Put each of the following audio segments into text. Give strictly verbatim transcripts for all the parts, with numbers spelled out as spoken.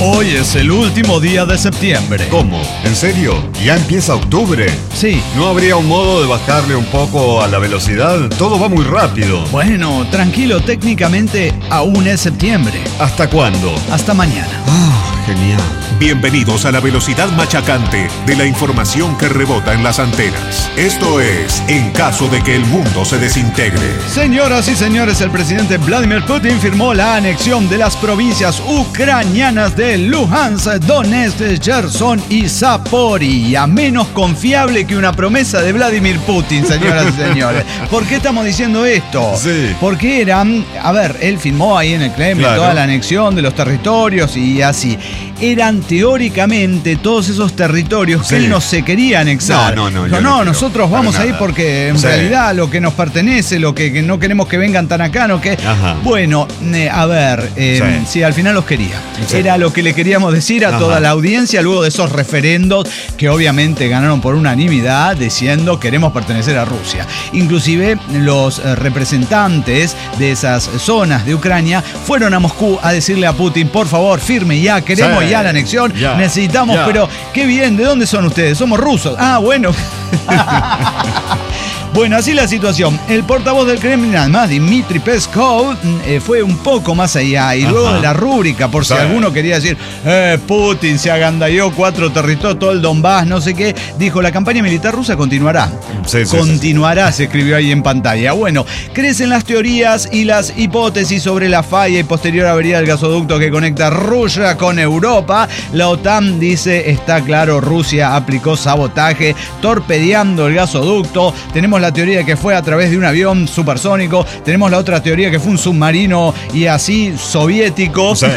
Hoy es el último día de septiembre. ¿Cómo? ¿En serio? ¿Ya empieza octubre? Sí. ¿No habría un modo de bajarle un poco a la velocidad? Todo va muy rápido. Bueno, tranquilo, técnicamente aún es septiembre. ¿Hasta cuándo? Hasta mañana. Ah, genial. Bienvenidos a la velocidad machacante de la información que rebota en las antenas. Esto es En caso de que el mundo se desintegre. Señoras y señores, el presidente Vladimir Putin firmó la anexión de las provincias ucranianas de Luhansk, Donetsk, Gerson y Zaporizhia. Menos confiable que una promesa de Vladimir Putin, señoras y señores. ¿Por qué estamos diciendo esto? Sí. Porque eran, a ver, él firmó ahí en el Kremlin Claro. toda la anexión de los territorios y así. Eran teóricamente todos esos territorios que Sí. él no se quería anexar. No, no, no, Dijo, yo no, no quiero, nosotros para vamos ahí nada. porque en Sí. realidad lo que nos pertenece, lo que, que no queremos que vengan tan acá, no que... Ajá. Bueno, eh, a ver, eh, Sí. sí, al final los quería. Sí. Era lo que le queríamos decir a Ajá. toda la audiencia luego de esos referendos que obviamente ganaron por unanimidad diciendo queremos pertenecer a Rusia. Inclusive los eh, representantes de esas zonas de Ucrania fueron a Moscú a decirle a Putin, por favor, firme ya, queremos Sí. ya la anexión, Ya. necesitamos, Ya. pero qué bien, ¿de dónde son ustedes? Somos rusos. Ah, bueno. Bueno, así la situación. El portavoz del Kremlin, además, Dmitry Peskov, eh, fue un poco más allá. Y luego Ajá. de la rúbrica, por si Sí. alguno quería decir, eh, Putin se agandalló cuatro territorios, todo el Donbass, no sé qué, dijo, la campaña militar rusa continuará. Sí, sí, continuará, se escribió ahí en pantalla. Bueno, crecen las teorías y las hipótesis sobre la falla y posterior avería del gasoducto que conecta Rusia con Europa. La OTAN dice, está claro, Rusia aplicó sabotaje, torpedeando el gasoducto. Tenemos la teoría de que fue a través de un avión supersónico. Tenemos la otra teoría que fue un submarino y así soviético. Sí.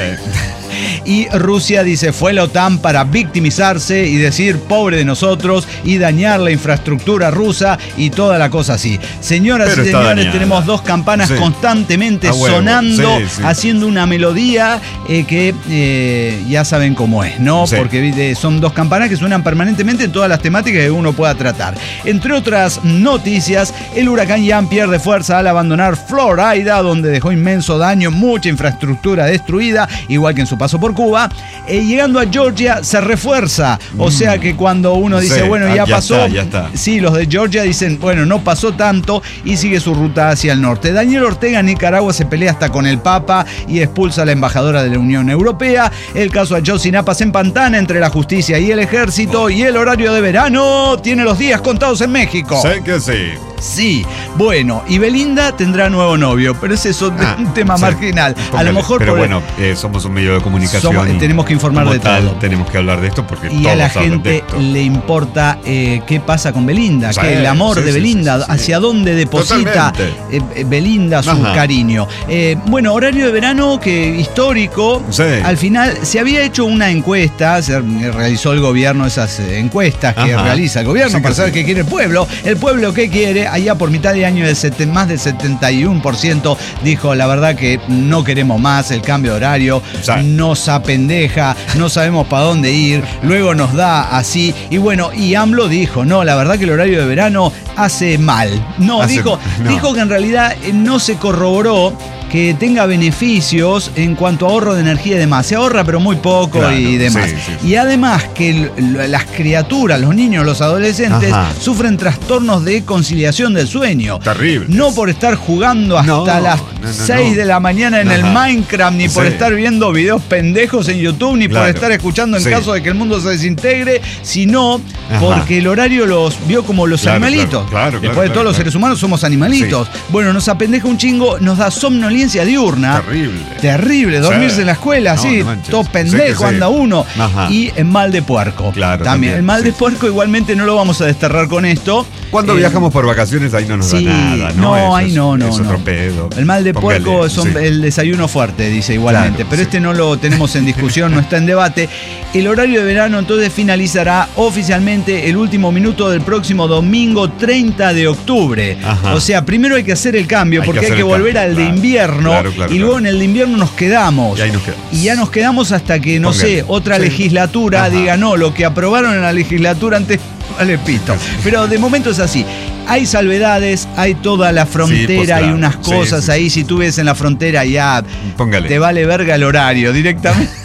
Y Rusia dice, fue la OTAN para victimizarse y decir, pobre de nosotros, y dañar la infraestructura rusa y toda la cosa así. Señoras Pero y está señores, dañada. tenemos dos campanas Sí. constantemente A huevo. sonando, Sí, sí. haciendo una melodía eh, que eh, ya saben cómo es, ¿no? Sí. Porque eh, son dos campanas que suenan permanentemente en todas las temáticas que uno pueda tratar. Entre otras noticias, el huracán Ian pierde fuerza al abandonar Florida, donde dejó inmenso daño, mucha infraestructura destruida, igual que en su paso por Cuba. Eh, llegando a Georgia se refuerza, o sea que cuando uno dice, Sí, bueno, ah, ya, ya pasó, está, ya está. sí, los de Georgia dicen, bueno, no pasó tanto y sigue su ruta hacia el norte. Daniel Ortega en Nicaragua se pelea hasta con el Papa y expulsa a la embajadora de la Unión Europea. El caso Ayotzinapa se empantana entre la justicia y el ejército y el horario de verano tiene los días contados en México. Sé que sí. Sí, bueno, y Belinda tendrá nuevo novio, pero ese es un, Ah, un tema sí. marginal. A Póngale. lo mejor Pero por- bueno, eh, somos un medio de comunicación. Somos- y tenemos que informar como de tal, todo. Tenemos que hablar de esto porque y todos a la hablan de gente esto. le importa eh, qué pasa con Belinda, Sí, que el amor sí, de sí, Belinda, sí, sí, sí. hacia dónde deposita Totalmente. eh, eh, Belinda su Ajá. cariño. Eh, bueno, horario de verano que histórico. Sí. Al final se había hecho una encuesta, se realizó el gobierno esas eh, encuestas que Ajá. realiza el gobierno Sí que para saber sí. qué quiere el pueblo. El pueblo qué quiere, allá por mitad de año del seten- más del setenta y uno por ciento dijo la verdad que no queremos más el cambio de horario, Sí. nos apendeja, no sabemos para dónde ir, luego nos da así. Y bueno, y AMLO dijo, no, la verdad que el horario de verano hace mal. No, Hace- dijo, no. dijo que en realidad eh, no se corroboró que tenga beneficios en cuanto a ahorro de energía y demás. Se ahorra pero muy poco Claro, y demás. sí, sí. Y además que l- l- las criaturas, los niños, los adolescentes, Ajá. sufren trastornos de conciliación del sueño. Terribles. No por estar jugando hasta No, las no, no, seis no. de la mañana en el Ajá. Minecraft, ni por Sí. estar viendo videos pendejos en YouTube, ni por Claro. estar escuchando en Sí. caso de que el mundo se desintegre, sino Ajá. porque el horario los vio como los Claro, animalitos. claro, claro, Después claro, de todos claro, los claro. seres humanos somos animalitos. Bueno, nos apendeja un chingo, nos da somnolencia diurna. Terrible. Terrible, dormirse Sí. en la escuela, No, así, no manches. todo Sí pendejo que sí. anda uno. Ajá. Y en mal de puerco. Claro, También. también, El mal sí. de puerco igualmente no lo vamos a desterrar con esto. Cuando Eh, viajamos por vacaciones ahí no nos sí, da nada, ¿no? no, Eso ahí es- no, no, Es no. otro pedo. El mal de Póngale, puerco es un- sí. el desayuno fuerte, dice igualmente. Claro, pero sí. este no lo tenemos en discusión, no está en debate. El horario de verano entonces finalizará oficialmente el último minuto del próximo domingo treinta de octubre. Ajá. O sea, primero hay que hacer el cambio, Hay que porque hay hacer que el volver cambio, al de claro. invierno. Claro, claro, y luego claro. en el de invierno nos quedamos. Y ahí nos quedamos. Y ya nos quedamos hasta que, no Póngale. sé, otra Sí. legislatura Ajá. diga, no, lo que aprobaron en la legislatura antes, vale pito. Pero de momento es así. Hay salvedades, hay toda la frontera pues, y claro. unas Sí, cosas sí, ahí. sí, Si tú ves en la frontera ya Póngale. te vale verga el horario directamente.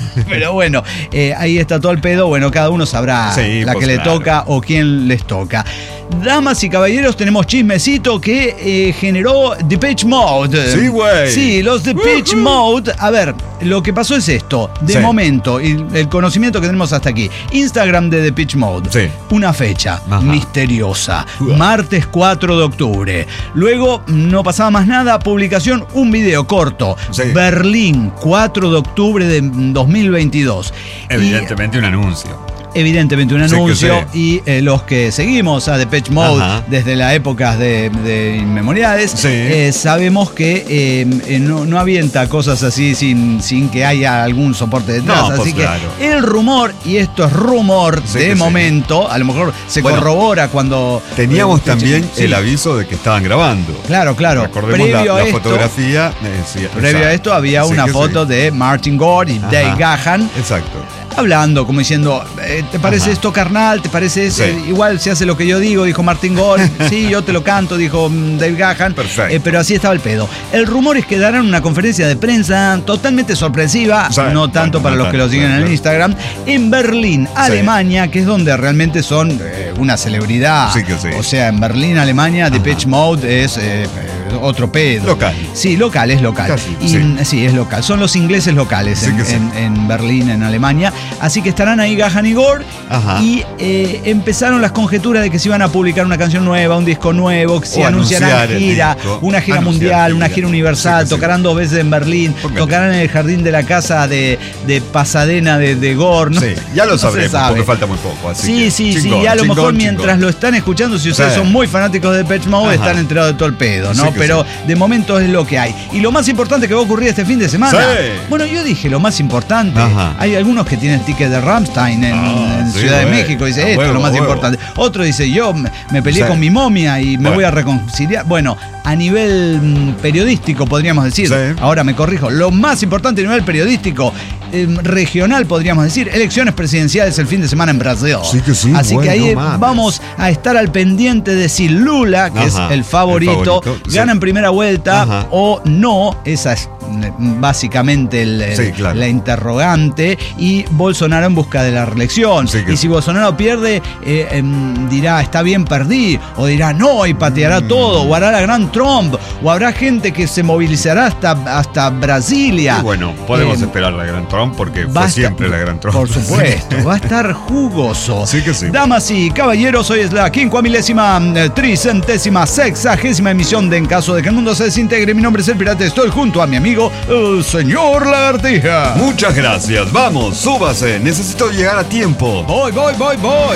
Pero bueno, eh, ahí está todo el pedo. Bueno, cada uno sabrá sí, la pues que le claro. toca o quién les toca. Damas y caballeros, tenemos chismecito que eh, generó Depeche Mode. Sí, güey. Sí, los Depeche Uh-huh. Mode. A ver, lo que pasó es esto. De Sí. momento, y el conocimiento que tenemos hasta aquí. Instagram de Depeche Mode. Sí. Una fecha Ajá. misteriosa. Uah. Martes cuatro de octubre. Luego, no pasaba más nada. Publicación, un video corto. Sí. Berlín, cuatro de octubre de dos mil veintidós. Evidentemente un anuncio. Y, evidentemente un Sí que anuncio. Y eh, los que seguimos a Depeche Mode Ajá. desde la época de, de inmemoriales, Sí. eh, sabemos que eh, eh, no, no avienta cosas así sin, sin que haya algún soporte detrás. No, pues así que claro. el rumor, y esto es rumor Sí de que sí. momento, a lo mejor se Bueno, corrobora cuando... Teníamos eh, también sí. el aviso de que estaban grabando. Claro, claro. Recordemos Previo la, a la esto, fotografía. eh, sí, Previo exacto. a esto había Sí una que foto sí. de Martin Gore y Ajá. Dave Gahan Exacto. hablando, como diciendo, eh, ¿te parece Ajá. esto carnal? ¿Te parece Sí. eh, igual se hace lo que yo digo? Dijo Martin Gore. Sí, yo te lo canto, dijo mm, Dave Gahan. Perfecto. Eh, pero así estaba el pedo. El rumor es que darán una conferencia de prensa totalmente sorpresiva, Sí, no tanto bueno, para no los que tanto, lo siguen claro. en Instagram, en Berlín, Alemania, que es donde realmente son eh, una celebridad. Sí que sí. O sea, en Berlín, Alemania, Ajá. Depeche Mode es eh, eh, otro pedo. Local. Sí, local, es local. Casi, y, sí. sí, es local. Son los ingleses locales Sí en, que sí. en- en Berlín, en Alemania. Así que estarán ahí Gahan y Gore. Ajá. Y eh, empezaron las conjeturas de que se iban a publicar una canción nueva, un disco nuevo, que se O anunciarán anunciar el gira, disco. una gira Anunciar mundial, una gira. gira universal, Sí que sí. tocarán dos veces en Berlín, Póngale. tocarán en el jardín de la casa de, de Pasadena de, de Gore. ¿no? Sí, ya lo No se sabremos sabe. porque falta muy poco. Así Sí, que, sí, sí, chingón, y a lo chingón, mejor chingón. mientras lo están escuchando, si ustedes Sí. son muy fanáticos de Depeche Mode, Ajá. están enterados de todo el pedo, ¿no? Sí que Pero sí. de momento es lo que hay. Y lo más importante que va a ocurrir este fin de semana. Sí. Bueno, yo dije lo más importante. Ajá. Hay algunos que tienen ticket de Rammstein en, Ah, en sí, Ciudad de güey. México. Dice, A esto es huevo, lo más a huevo. importante. Otro dice, yo me me peleé Sí. con mi momia y me Bueno. voy a reconciliar. Bueno, a nivel mm, periodístico podríamos decir, Sí. ahora me corrijo, lo más importante a nivel periodístico, eh, regional podríamos decir, elecciones presidenciales el fin de semana en Brasil. Sí que sí, Así güey, que ahí no mames. vamos a estar al pendiente de si Lula, que Ajá, es el favorito, el favorito, sí. gana en primera vuelta Ajá. o no. Esa es eh, básicamente el- el- Sí, claro. la interrogante. Y Bolsonaro en busca de la reelección. Sí que y sí. si Bolsonaro pierde, eh, em, dirá, está bien, perdí. O dirá, no, y pateará Mm. todo. O hará la gran Trump. O habrá gente que se movilizará hasta, hasta Brasilia. Y bueno, podemos Eh, esperar la Gran Trump porque va fue a estar- siempre la Gran Trump. Por supuesto, va a estar jugoso. Sí que sí. Damas y caballeros, hoy es la quincuamilésima, eh, tricentésima, sexagésima emisión de En Caso de que el Mundo se Desintegre. Mi nombre es El Pirata, estoy junto a mi amigo, el señor Lagartija. Muchas gracias. Vamos, súbase. Necesito llegar a tiempo. Voy, voy, voy, voy.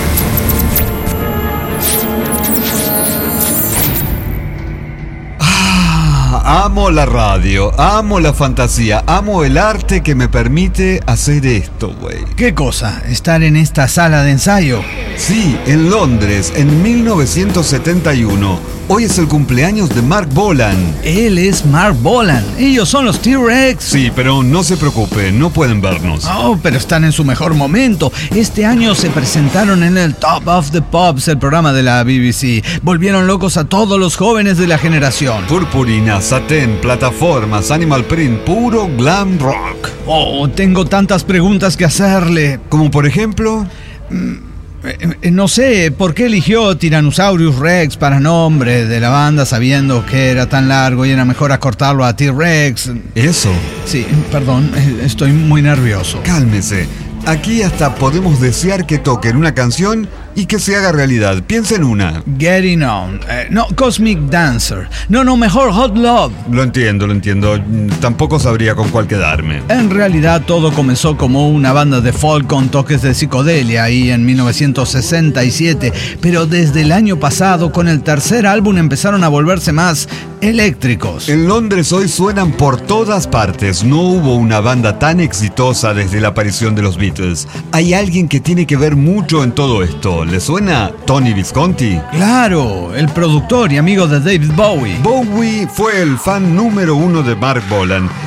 Amo la radio, amo la fantasía, amo el arte que me permite hacer esto, güey. ¿Qué cosa? ¿Estar en esta sala de ensayo? Sí, en Londres, en mil novecientos setenta y uno. Hoy es el cumpleaños de Mark Bolan. Él es Mark Bolan. Ellos son los T-Rex. Sí, pero no se preocupe, no pueden vernos. Oh, pero están en su mejor momento. Este año se presentaron en el Top of the Pops, el programa de la B B C. Volvieron locos a todos los jóvenes de la generación. Purpurina, satén, plataformas, animal print, puro glam rock. Oh, tengo tantas preguntas que hacerle. Como por ejemplo... Eh, eh, No sé, ¿por qué eligió Tyrannosaurus Rex para nombre de la banda sabiendo que era tan largo y era mejor acortarlo a T-Rex? Eso. Sí, perdón, eh, estoy muy nervioso. Cálmese. Aquí hasta podemos desear que toquen una canción y que se haga realidad. Piensa en una. Getting On. Eh, no, Cosmic Dancer. No, no, mejor Hot Love. Lo entiendo, lo entiendo. Mm, Tampoco sabría con cuál quedarme. En realidad todo comenzó como una banda de folk con toques de psicodelia ahí en mil novecientos sesenta y siete, pero desde el año pasado con el tercer álbum empezaron a volverse más eléctricos. En Londres hoy suenan por todas partes. No hubo una banda tan exitosa desde la aparición de los Beatles. Hay alguien que tiene que ver mucho en todo esto. ¿Le suena Tony Visconti? Claro, el productor y amigo de David Bowie. Bowie fue el fan número uno de Mark Bolan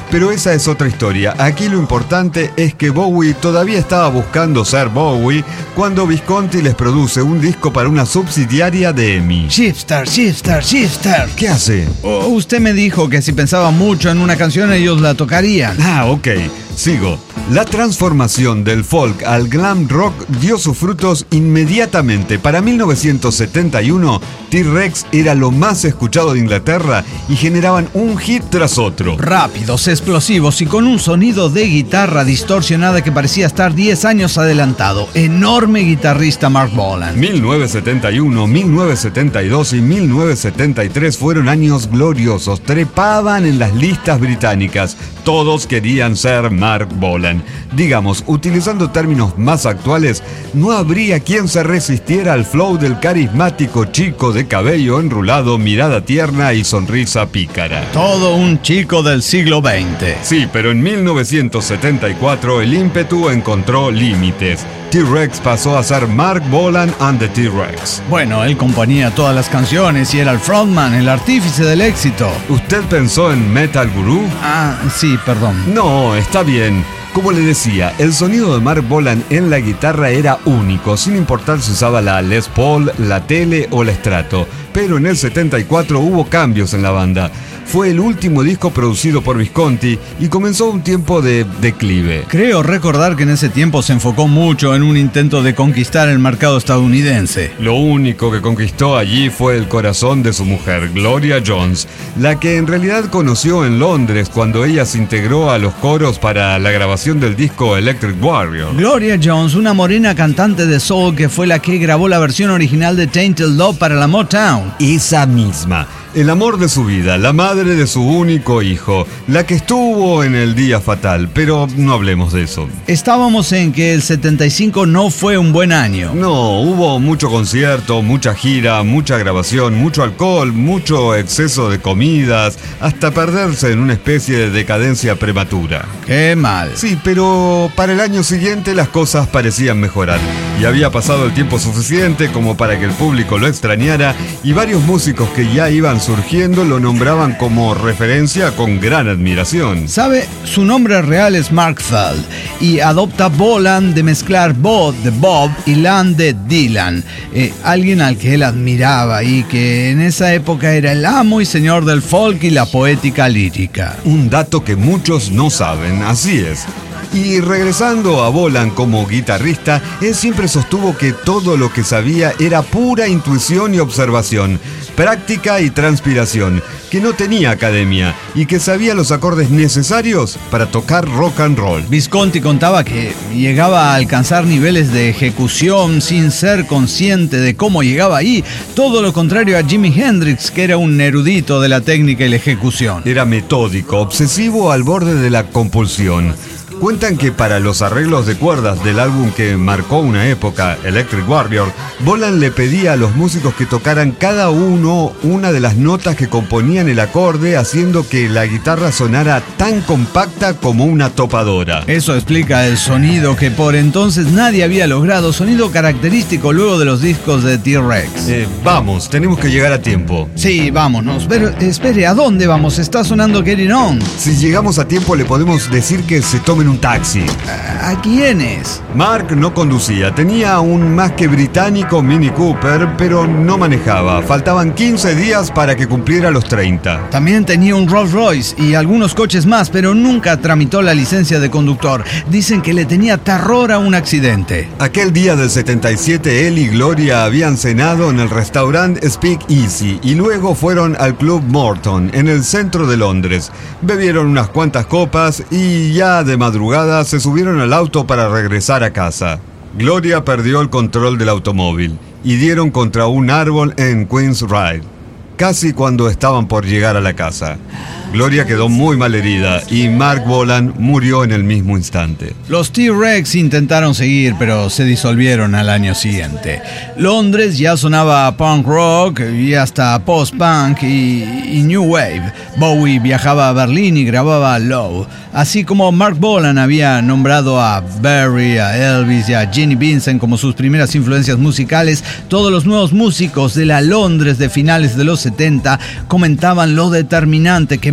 Pero esa es otra historia. Aquí lo importante es que Bowie todavía estaba buscando ser Bowie cuando Visconti les produce un disco para una subsidiaria de EMI. Shifter, Shifter, Shifter. ¿Qué hace? Oh, usted me dijo que si pensaba mucho en una canción ellos la tocarían. Ah, ok. Sigo. La transformación del folk al glam rock dio sus frutos inmediatamente. Para mil novecientos setenta y uno, T-Rex era lo más escuchado de Inglaterra y generaban un hit tras otro. Rápidos, explosivos y con un sonido de guitarra distorsionada que parecía estar diez años adelantado. Enorme guitarrista Marc Bolan. mil novecientos setenta y uno, mil novecientos setenta y dos y mil novecientos setenta y tres fueron años gloriosos. Trepaban en las listas británicas. Todos querían ser Marc Bolan. Digamos, utilizando términos más actuales, no habría quien se resistiera al flow del carismático chico de cabello enrulado, mirada tierna y sonrisa pícara. Todo un chico del siglo veinte. Sí, pero en mil novecientos setenta y cuatro el ímpetu encontró límites. T-Rex pasó a ser Marc Bolan and the T-Rex. Bueno, él componía todas las canciones y era el frontman, el artífice del éxito. ¿Usted pensó en Metal Guru? Ah, sí, perdón. No, está bien. Como le decía, el sonido de Marc Bolan en la guitarra era único, sin importar si usaba la Les Paul, la Tele o la Strato. Pero en el setenta y cuatro hubo cambios en la banda. Fue el último disco producido por Visconti y comenzó un tiempo de declive. Creo recordar que en ese tiempo se enfocó mucho en un intento de conquistar el mercado estadounidense. Lo único que conquistó allí fue el corazón de su mujer, Gloria Jones, la que en realidad conoció en Londres cuando ella se integró a los coros para la grabación del disco Electric Warrior. Gloria Jones, una morena cantante de soul que fue la que grabó la versión original de Tainted Love para la Motown. Esa misma. El amor de su vida, la madre de su único hijo, la que estuvo en el día fatal, pero no hablemos de eso. Estábamos en que el setenta y cinco no fue un buen año. No, hubo mucho concierto, mucha gira, mucha grabación, mucho alcohol, mucho exceso de comidas, hasta perderse en una especie de decadencia prematura. ¡Qué mal! Sí, pero para el año siguiente las cosas parecían mejorar. Y había pasado el tiempo suficiente como para que el público lo extrañara y varios músicos que ya iban surgiendo lo nombraban como referencia con gran admiración. ¿Sabe? Su nombre real es Mark Feld y adopta Bolan de mezclar Bob de Bob y Lan de Dylan, eh, alguien al que él admiraba y que en esa época era el amo y señor del folk y la poética lírica. Un dato que muchos no saben, así es. Y regresando a Bolan como guitarrista, él siempre sostuvo que todo lo que sabía era pura intuición y observación, práctica y transpiración, que no tenía academia y que sabía los acordes necesarios para tocar rock and roll. Visconti contaba que llegaba a alcanzar niveles de ejecución sin ser consciente de cómo llegaba ahí, todo lo contrario a Jimi Hendrix, que era un erudito de la técnica y la ejecución. Era metódico, obsesivo al borde de la compulsión. Cuentan que para los arreglos de cuerdas del álbum que marcó una época, Electric Warrior, Bolan le pedía a los músicos que tocaran cada uno una de las notas que componían el acorde, haciendo que la guitarra sonara tan compacta como una topadora. Eso explica el sonido que por entonces nadie había logrado, sonido característico luego de los discos de T-Rex. Eh, vamos, tenemos que llegar a tiempo. Sí, vámonos, pero espere, ¿a dónde vamos? Está sonando Getting On. Si llegamos a tiempo le podemos decir que se tomen un taxi. ¿A quiénes? Mark no conducía, tenía un más que británico Mini Cooper, pero no manejaba. Faltaban quince días para que cumpliera los treinta. También tenía un Rolls Royce y algunos coches más, pero nunca tramitó la licencia de conductor. Dicen que le tenía terror a un accidente. Aquel día del setenta y siete, él y Gloria habían cenado en el restaurante Speak Easy y luego fueron al Club Morton, en el centro de Londres. Bebieron unas cuantas copas y ya de madrugada se subieron al auto para regresar a casa. Gloria perdió el control del automóvil y dieron contra un árbol en Queen's Ride, casi cuando estaban por llegar a la casa. Gloria quedó muy mal herida y Marc Bolan murió en el mismo instante. Los T-Rex intentaron seguir, pero se disolvieron al año siguiente. Londres ya sonaba punk rock y hasta post-punk y, y new wave. Bowie viajaba a Berlín y grababa Low. Así como Marc Bolan había nombrado a Barry, a Elvis y a Ginny Vincent como sus primeras influencias musicales, todos los nuevos músicos de la Londres de finales de los setenta comentaban lo determinante que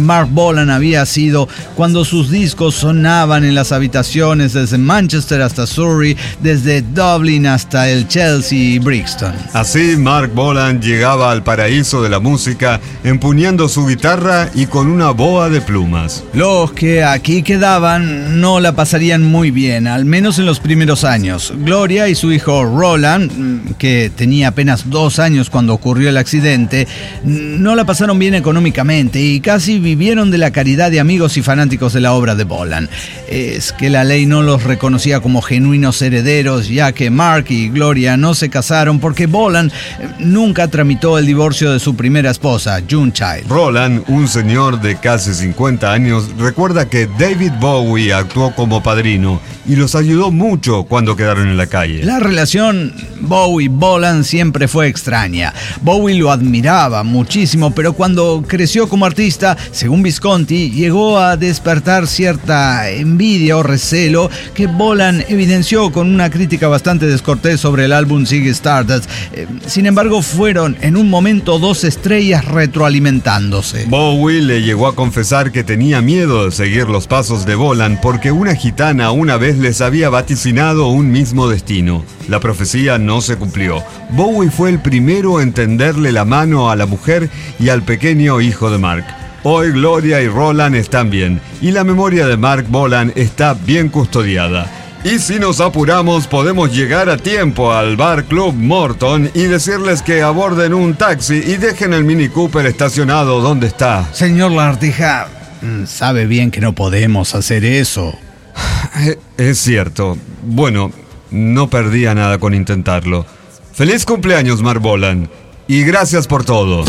Mark Bolan había sido cuando sus discos sonaban en las habitaciones desde Manchester hasta Surrey, desde Dublín hasta el Chelsea y Brixton. Así Mark Bolan llegaba al paraíso de la música empuñando su guitarra y con una boa de plumas. Los que aquí quedaban no la pasarían muy bien, al menos en los primeros años. Gloria y su hijo Roland, que tenía apenas dos años cuando ocurrió el accidente, no la pasaron bien económicamente y casi vivieron de la caridad de amigos y fanáticos de la obra de Bolan. Es que la ley no los reconocía como genuinos herederos, ya que Mark y Gloria no se casaron porque Bolan nunca tramitó el divorcio de su primera esposa, June Child. Roland, un señor de casi cincuenta años, recuerda que David Bowie actuó como padrino y los ayudó mucho cuando quedaron en la calle. La relación Bowie-Bolan siempre fue extraña. Bowie lo admiraba muchísimo, pero cuando creció como artista, según Visconti, llegó a despertar cierta envidia o recelo que Bolan evidenció con una crítica bastante descortés sobre el álbum Ziggy Stardust. Eh, sin embargo, fueron en un momento dos estrellas retroalimentándose. Bowie le llegó a confesar que tenía miedo de seguir los pasos de Bolan porque una gitana una vez les había vaticinado un mismo destino. La profecía no se cumplió. Bowie fue el primero en tenderle la mano a la mujer y al pequeño hijo de Mark. Hoy Gloria y Roland están bien y la memoria de Mark Bolan está bien custodiada. Y si nos apuramos podemos llegar a tiempo al Bar Club Morton y decirles que aborden un taxi y dejen el Mini Cooper estacionado donde está. Señor Lartija, sabe bien que no podemos hacer eso. Es cierto. Bueno, no perdía nada con intentarlo. Feliz cumpleaños, Mark Bolan. Y gracias por todo.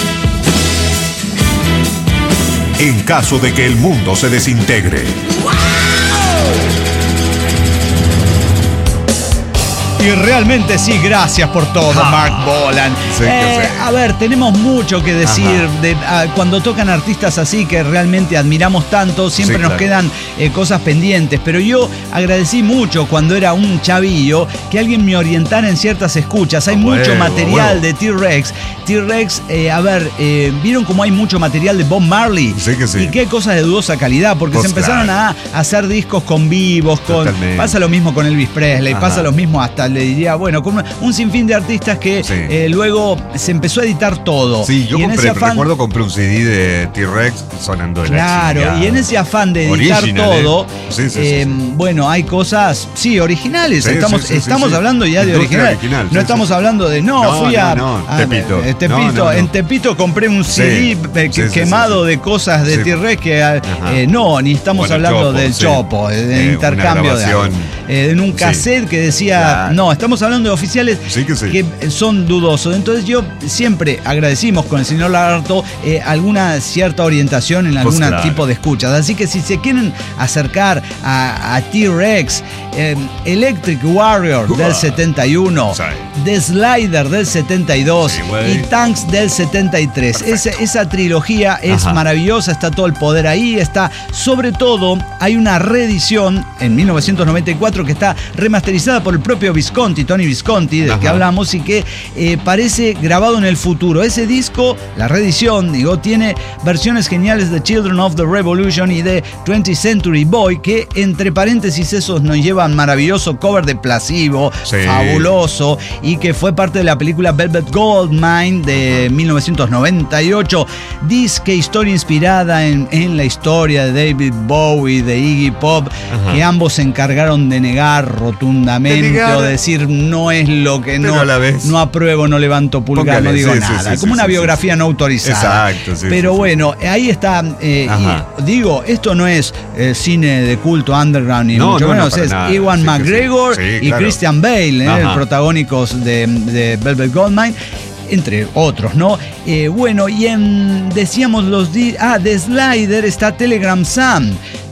En caso de que el mundo se desintegre. Y realmente sí, gracias por todo, ah, Mark Bolan. Sí, eh, sí. A ver, tenemos mucho que decir de, a, cuando tocan artistas así que realmente admiramos tanto, siempre sí, nos claro. quedan eh, cosas pendientes, pero yo agradecí mucho cuando era un chavillo que alguien me orientara en ciertas escuchas. Hay oh, mucho bueno, material bueno. de T-Rex. T-Rex, eh, a ver, eh, ¿vieron cómo hay mucho material de Bob Marley? Sí que sí. Y qué cosas de dudosa calidad, porque pues se empezaron claro. a, a hacer discos con vivos, con Totalmente. Pasa lo mismo con Elvis Presley, Ajá. pasa lo mismo hasta le diría, bueno, con un sinfín de artistas que sí. eh, luego se empezó a editar todo. Sí, yo y compré, afán, recuerdo compré un C D de T-Rex sonando de claro, la y en ese afán de editar Original, todo, eh. sí, sí, eh, sí, sí. bueno, hay cosas, sí, originales. Sí, estamos sí, sí, estamos sí, hablando ya de original. original. No sí, estamos sí. hablando de, no, no fui a, no, no. a Tepito. Eh, Tepito. No, no, no. En Tepito compré un C D sí, que, sí, quemado sí, sí. de cosas de sí. T-Rex que, eh, no, ni estamos bueno, hablando chopo, del sí. chopo, del eh, intercambio de algo. Eh, en un cassette sí. que decía, claro. no, estamos hablando de oficiales sí que, sí. que son dudosos. Entonces yo siempre agradecimos con el señor Lagarto eh, alguna cierta orientación en algún pues claro. tipo de escuchas. Así que si se quieren acercar a, a T-Rex, eh, Electric Warrior uh, del setenta y uno, sí. The Slider del setenta y dos sí, y Tanks del setenta y tres. Esa, esa trilogía es Ajá. maravillosa, está todo el poder ahí, está, sobre todo hay una reedición en mil novecientos noventa y cuatro que está remasterizada por el propio Visconti, Tony Visconti, del Ajá. que hablamos, y que eh, parece grabado en el futuro. Ese disco, la reedición, digo, tiene versiones geniales de Children of the Revolution y de twentieth Century Boy, que entre paréntesis esos nos llevan maravilloso cover de Placebo, sí. fabuloso, y que fue parte de la película Velvet Goldmine de mil novecientos noventa y ocho. Disque historia inspirada en, en la historia de David Bowie, de Iggy Pop, Ajá. que ambos se encargaron de negar rotundamente, de negar. o decir no es lo que Pero no, no apruebo, no levanto pulgar, Póngale, no digo sí, nada. Sí, sí, como sí, una sí, biografía sí. no autorizada. Exacto, sí. Pero sí, bueno, sí. ahí está. Eh, y, digo, esto no es eh, cine de culto underground ni no, mucho no, menos. No, es nada. Ewan sí, McGregor sí. Sí, y claro. Christian Bale, eh, el protagónicos de, de Velvet Goldmine, entre otros, ¿no? Eh, bueno, y en, decíamos los... Di- ah, de Slider está Telegram Sam.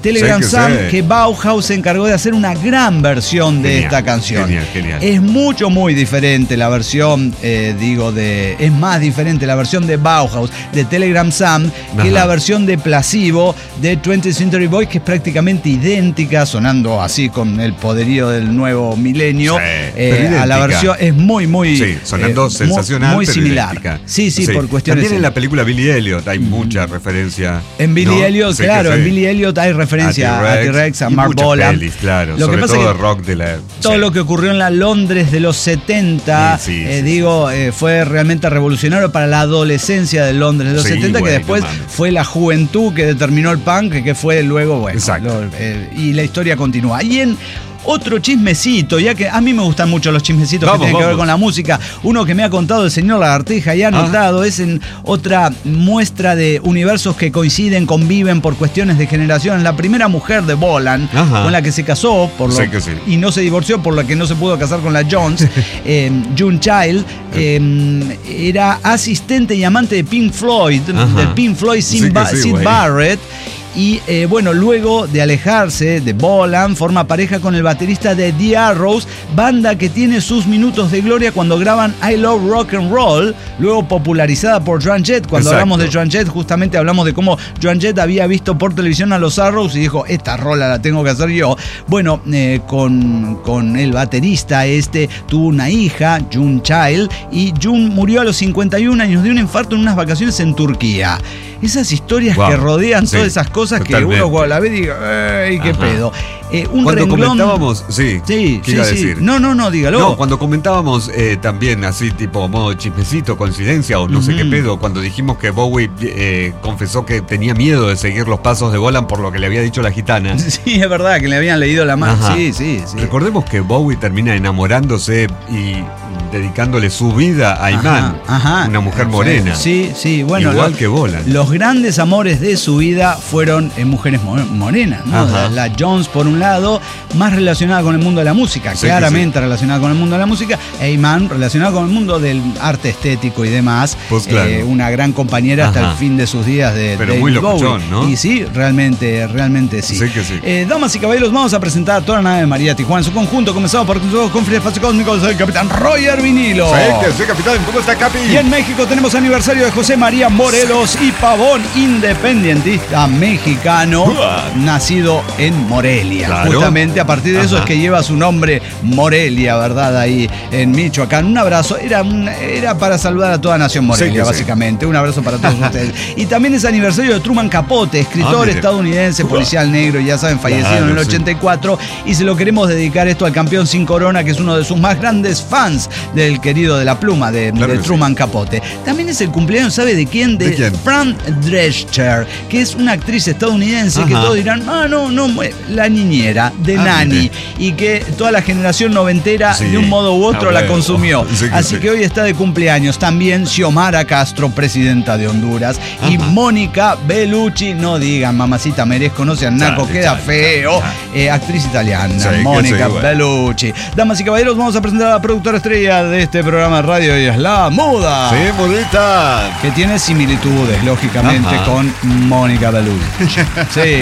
Telegram Sí que Sam, sé. que Bauhaus se encargó de hacer una gran versión de Genial, esta canción. genial, genial. Es mucho, muy diferente la versión, eh, digo, de. Es más diferente la versión de Bauhaus, de Telegram Sam, que Ajá. la versión de Placebo de twentieth Century Boys, que es prácticamente idéntica, sonando así con el poderío del nuevo milenio. Sí, eh, pero a la idéntica. versión es muy, muy. Sí, sonando eh, sensacional, Muy, muy pero similar. idéntica. Sí, sí, por cuestiones. También en la película Billy Elliot hay mucha referencia. En Billy ¿no? Elliot, Sí que claro, sí. en Billy Elliot hay referencia a T-Rex, a, y Mark muchas Bolan. pelis, claro, Lo que sobre pasa todo es que rock de la. todo sí. lo que ocurrió en la Londres de los setenta, Sí, sí, eh, sí, digo, eh, fue realmente revolucionario para la adolescencia de Londres de los Sí, setenta, que bueno, después mames. fue la juventud que determinó el punk, que fue luego, bueno, Exacto. lo- eh, y la historia continúa. Y en otro chismecito, ya que a mí me gustan mucho los chismecitos Vamos, que tienen que ver vamos. con la música, uno que me ha contado el señor Lagartija y ha Ah. notado es en otra muestra de universos que coinciden, conviven por cuestiones de generaciones. La primera mujer de Bolan, Ajá. con la que se casó por lo, Sí que sí. y no se divorció, por la que no se pudo casar con la Jones, eh, June Child, eh, era asistente y amante de Pink Floyd, Ajá. del Pink Floyd Sid, Sí que Ba- sí, Sid güey. Barrett. Y eh, bueno, luego de alejarse de Bolan, forma pareja con el baterista de The Arrows, banda que tiene sus minutos de gloria cuando graban I Love Rock and Roll, luego popularizada por Joan Jett. Cuando Exacto. hablamos de Joan Jett, justamente hablamos de cómo Joan Jett había visto por televisión a los Arrows y dijo, esta rola la tengo que hacer yo. Bueno, eh, con, con el baterista este tuvo una hija, June Child, y June murió a los cincuenta y un años de un infarto en unas vacaciones en Turquía. Esas historias Wow. que rodean Sí, todas esas cosas totalmente. que uno cuando la ve diga, ¡ey, qué Ajá. pedo! Eh, un Cuando renglón... comentábamos, sí, Sí, ¿qué sí, iba a sí. decir? No, no, no, dígalo. No, cuando comentábamos eh, también así tipo modo chismecito, coincidencia o no sé Ujú. qué pedo, cuando dijimos que Bowie eh, confesó que tenía miedo de seguir los pasos de Bolan por lo que le había dicho la gitana. Sí, es verdad, que le habían leído la mano. Ajá. Sí, sí, sí. Recordemos que Bowie termina enamorándose y dedicándole su vida a Iman, Ajá, ajá. una mujer morena. Sí, sí, bueno. Igual los, que Bolan. Los grandes amores de su vida fueron eh, mujeres mo- morenas, ¿no? Ajá. La, la Jones, por un lado, más relacionada con el mundo de la música, Sí, que claramente relacionada con el mundo de la música, e Iman relacionada con el mundo del arte estético y demás. Pues claro. Eh, una gran compañera hasta Ajá. el fin de sus días de Pero David muy locochón, Bowie. ¿no? Y sí, realmente, realmente sí. Sí que sí. Eh, damas y caballeros, vamos a presentar a toda la nave de María Tijuana en su conjunto, comenzado por todos con Free Espacio Cósmico, soy el capitán Roger Vinilo. Sí, que sí, capitán. ¿Cómo está, Capi? Y en México tenemos aniversario de José María Morelos y Pavón, independentista mexicano, Uah. nacido en Morelia. Claro. Justamente a partir de eso Ajá. es que lleva su nombre Morelia, ¿verdad? Ahí en Michoacán. Un abrazo, era, un- era para saludar a toda Nación Morelia, Sí que sí. básicamente. Un abrazo para todos ustedes. Y también es aniversario de Truman Capote, escritor Ah, mire. estadounidense, Uah. policial negro, ya saben, fallecido Claro, en el sí. ochenta y cuatro. Y se lo queremos dedicar esto al campeón sin corona, que es uno de sus más grandes fans del querido de la pluma, de, Claro de que Truman Capote. También es el cumpleaños, ¿sabe de quién? De, ¿De quién? Fran Drescher, que es una actriz estadounidense que Ajá. todos dirán, ah, no, no, la niñera de Ah, Nani, mire. y que toda la generación noventera Sí. de un modo u otro Ah, la bueno. consumió. Sí que Así sí. que hoy está de cumpleaños también Xiomara Castro, presidenta de Honduras, y Ajá. Mónica Bellucci, no digan mamacita merezco, no sean naco, Chale, queda chale, feo, chale, eh, actriz italiana, Sí, que Mónica sí, bueno. Bellucci. Damas y caballeros, vamos a presentar a la productora estrella de este programa de radio, y es La Muda. Sí, bonita. Que tiene similitudes, lógicamente, Ajá. con Mónica Bellucci. Sí.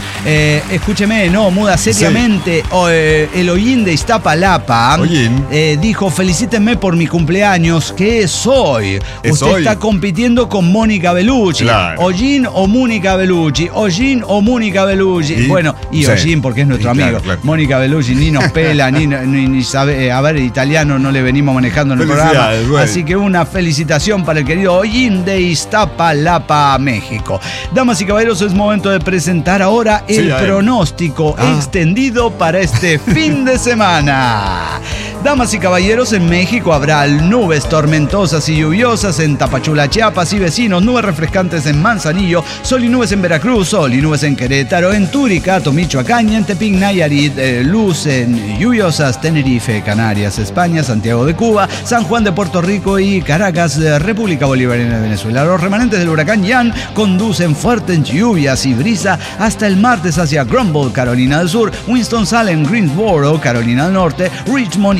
Eh, escúcheme, no, Muda, seriamente, o, eh, el Ollín de Iztapalapa Ollín. eh, dijo, felicítenme por mi cumpleaños, que es hoy. Es Usted hoy. está compitiendo con Mónica Bellucci. Claro. Ollín o Mónica Bellucci. Ollín o Mónica Bellucci. Y- Bueno, y sí. Ollín, porque es nuestro Y claro, amigo. claro. Mónica Bellucci ni nos pela, ni, ni, ni sabe, eh, a ver, italiano no le venimos manejando en el programa. Felicidades, güey. Así que una felicitación para el querido Ollín de Iztapalapa, México. Damas y caballeros, es momento de presentar ahora el Sí, a él. pronóstico Ah. extendido para este fin de semana. Damas y caballeros, en México habrá nubes tormentosas y lluviosas en Tapachula, Chiapas y vecinos, nubes refrescantes en Manzanillo, sol y nubes en Veracruz, sol y nubes en Querétaro, en Turicato, Michoacán y en Tepic, Nayarit, eh, luz en lluviosas, Tenerife, Canarias, España, Santiago de Cuba, San Juan de Puerto Rico y Caracas, eh, República Bolivariana de Venezuela. Los remanentes del huracán Ian conducen fuertes lluvias y brisa hasta el martes hacia Grumble, Carolina del Sur, Winston-Salem, Greensboro, Carolina del Norte, Richmond y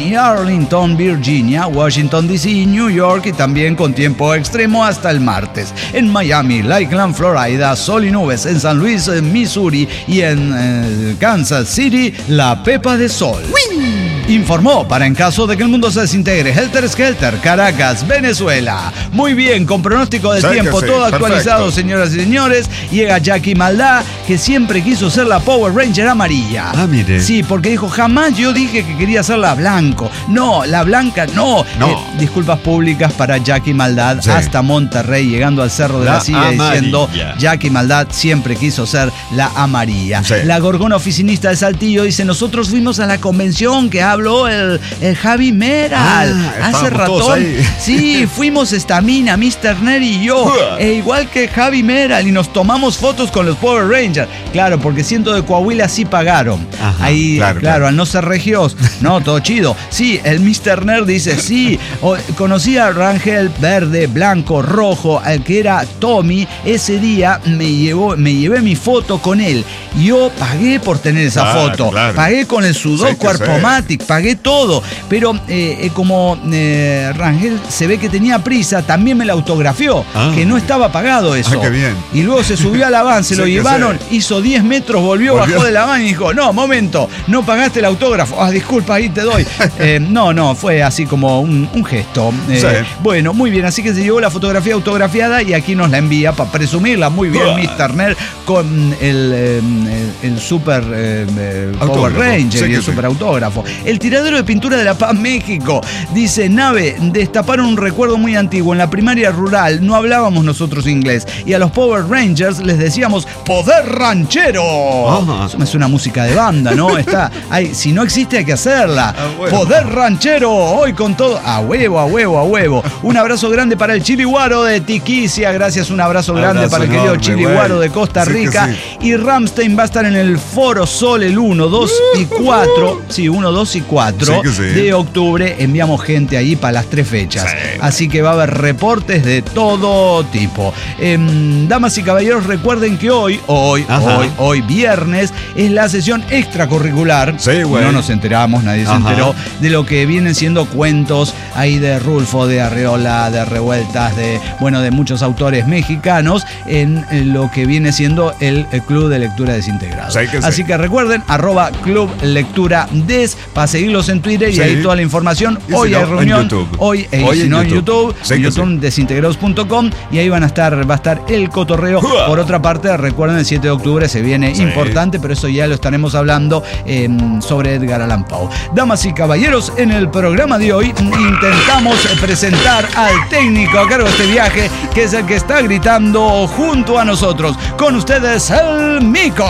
y Arlington, Virginia, Washington D C, New York y también con tiempo extremo hasta el martes. En Miami, Lakeland, Florida, sol y nubes. En San Luis, en Missouri y en eh, Kansas City, la pepa de sol. ¡Wii! Informó para en caso de que el mundo se desintegre Helter Skelter, Caracas, Venezuela. Muy bien, con pronóstico del tiempo, sí, todo actualizado, perfecto. señoras y señores. Llega Jackie Maldá, que siempre quiso ser la Power Ranger amarilla. Ah, mire. Sí, porque dijo, jamás yo dije que quería ser la blanco. No, la blanca no. No. Eh, disculpas públicas para Jackie Maldad, Sí. hasta Monterrey, llegando al Cerro de la, La Silla, amarilla. diciendo, Jackie Maldad siempre quiso ser la amarilla. Sí. La gorgona oficinista de Saltillo dice, nosotros fuimos a la convención que habló el, el Javi Meral. Ah, hace estábamos todos ratón. ahí. Sí, fuimos Estamina, mister Ner y yo. E igual que Javi Meral, y nos tomamos fotos con los Power Rangers. Claro, porque siento de Coahuila sí pagaron. Ajá, Ahí, claro, claro, claro. al no ser regios, no, todo chido. Sí, el mister Nerd dice, sí, o, conocí a Rangel verde, blanco, rojo, al que era Tommy. Ese día me, llevó, me llevé mi foto con él. Yo pagué por tener esa Claro, foto. claro. Pagué con el sudor Sí que Cuerpomatic, pagué todo. Pero eh, eh, como eh, Rangel se ve que tenía prisa, también me la autografió, Ah. que no estaba pagado eso. Ah, qué bien. Y luego se subió a la van, se Sí lo que llevaron, sé. hizo diez metros, volvió, Volvió. bajó de la van y dijo, no, momento, no pagaste el autógrafo. Ah, disculpa, ahí te doy. Eh, no, no, fue así como un, un gesto. Eh, Sí. Bueno, muy bien, así que se llevó la fotografía autografiada y aquí nos la envía para presumirla. Muy bien, Uah. mister Nerd, con el, eh, el, el super eh, eh, Power Autógrafo. Ranger Sí y que el sí. super autógrafo. El tiradero de pintura de La Paz, México. Dice, Nave, destaparon un recuerdo muy antiguo. En la primaria rural no hablábamos nosotros inglés y a los Power Rangers les decíamos ¡Poder Ranchero! Ajá. Eso me suena a música de banda, ¿no? Está, hay, si no existe hay que hacerla. Ah, bueno. ¡Poder Ranchero! Hoy con todo. A huevo, a huevo, a huevo. Un abrazo grande para el Chiliguaro de Tiquicia. Gracias, un abrazo grande Abrazo para el querido enorme, Chiliguaro güey. de Costa Sí que Rica. sí. Y Ramstein va a estar en el Foro Sol el uno, dos y cuatro. Sí, uno, dos y cuatro Sí que sí. de octubre. Enviamos gente ahí para las tres fechas. Sí. Así que va a haber reportes de todo tipo. Em, damas y caballeros, recuerden que hoy, hoy, Ajá. hoy, hoy viernes, es la sesión extracurricular. Sí, güey. No nos enteramos, nadie se Ajá. enteró de lo que vienen siendo cuentos ahí de Rulfo, de Arreola, de Revueltas, de, bueno, de muchos autores mexicanos en lo que viene siendo el, el Club de Lectura Desintegrado. Sí que sí. Así que recuerden, arroba Club Lectura Des, para seguirlos en Twitter y Sí. ahí toda la información. Y Hoy si hay no, en reunión. YouTube. Hoy, eh, Hoy si en no en YouTube. YouTube, Sí en que YouTube sí. desintegrados punto com y ahí van a estar, va a estar el cotorreo. ¡Uah! Por otra parte, recuerden, el siete de octubre se viene Sí. importante, pero eso ya lo estaremos hablando eh, sobre Edgar Allan Poe. Damas y caballeros, en el programa de hoy intentamos presentar al técnico a cargo de este viaje, que es el que está gritando junto a nosotros. Con ustedes, el Mico.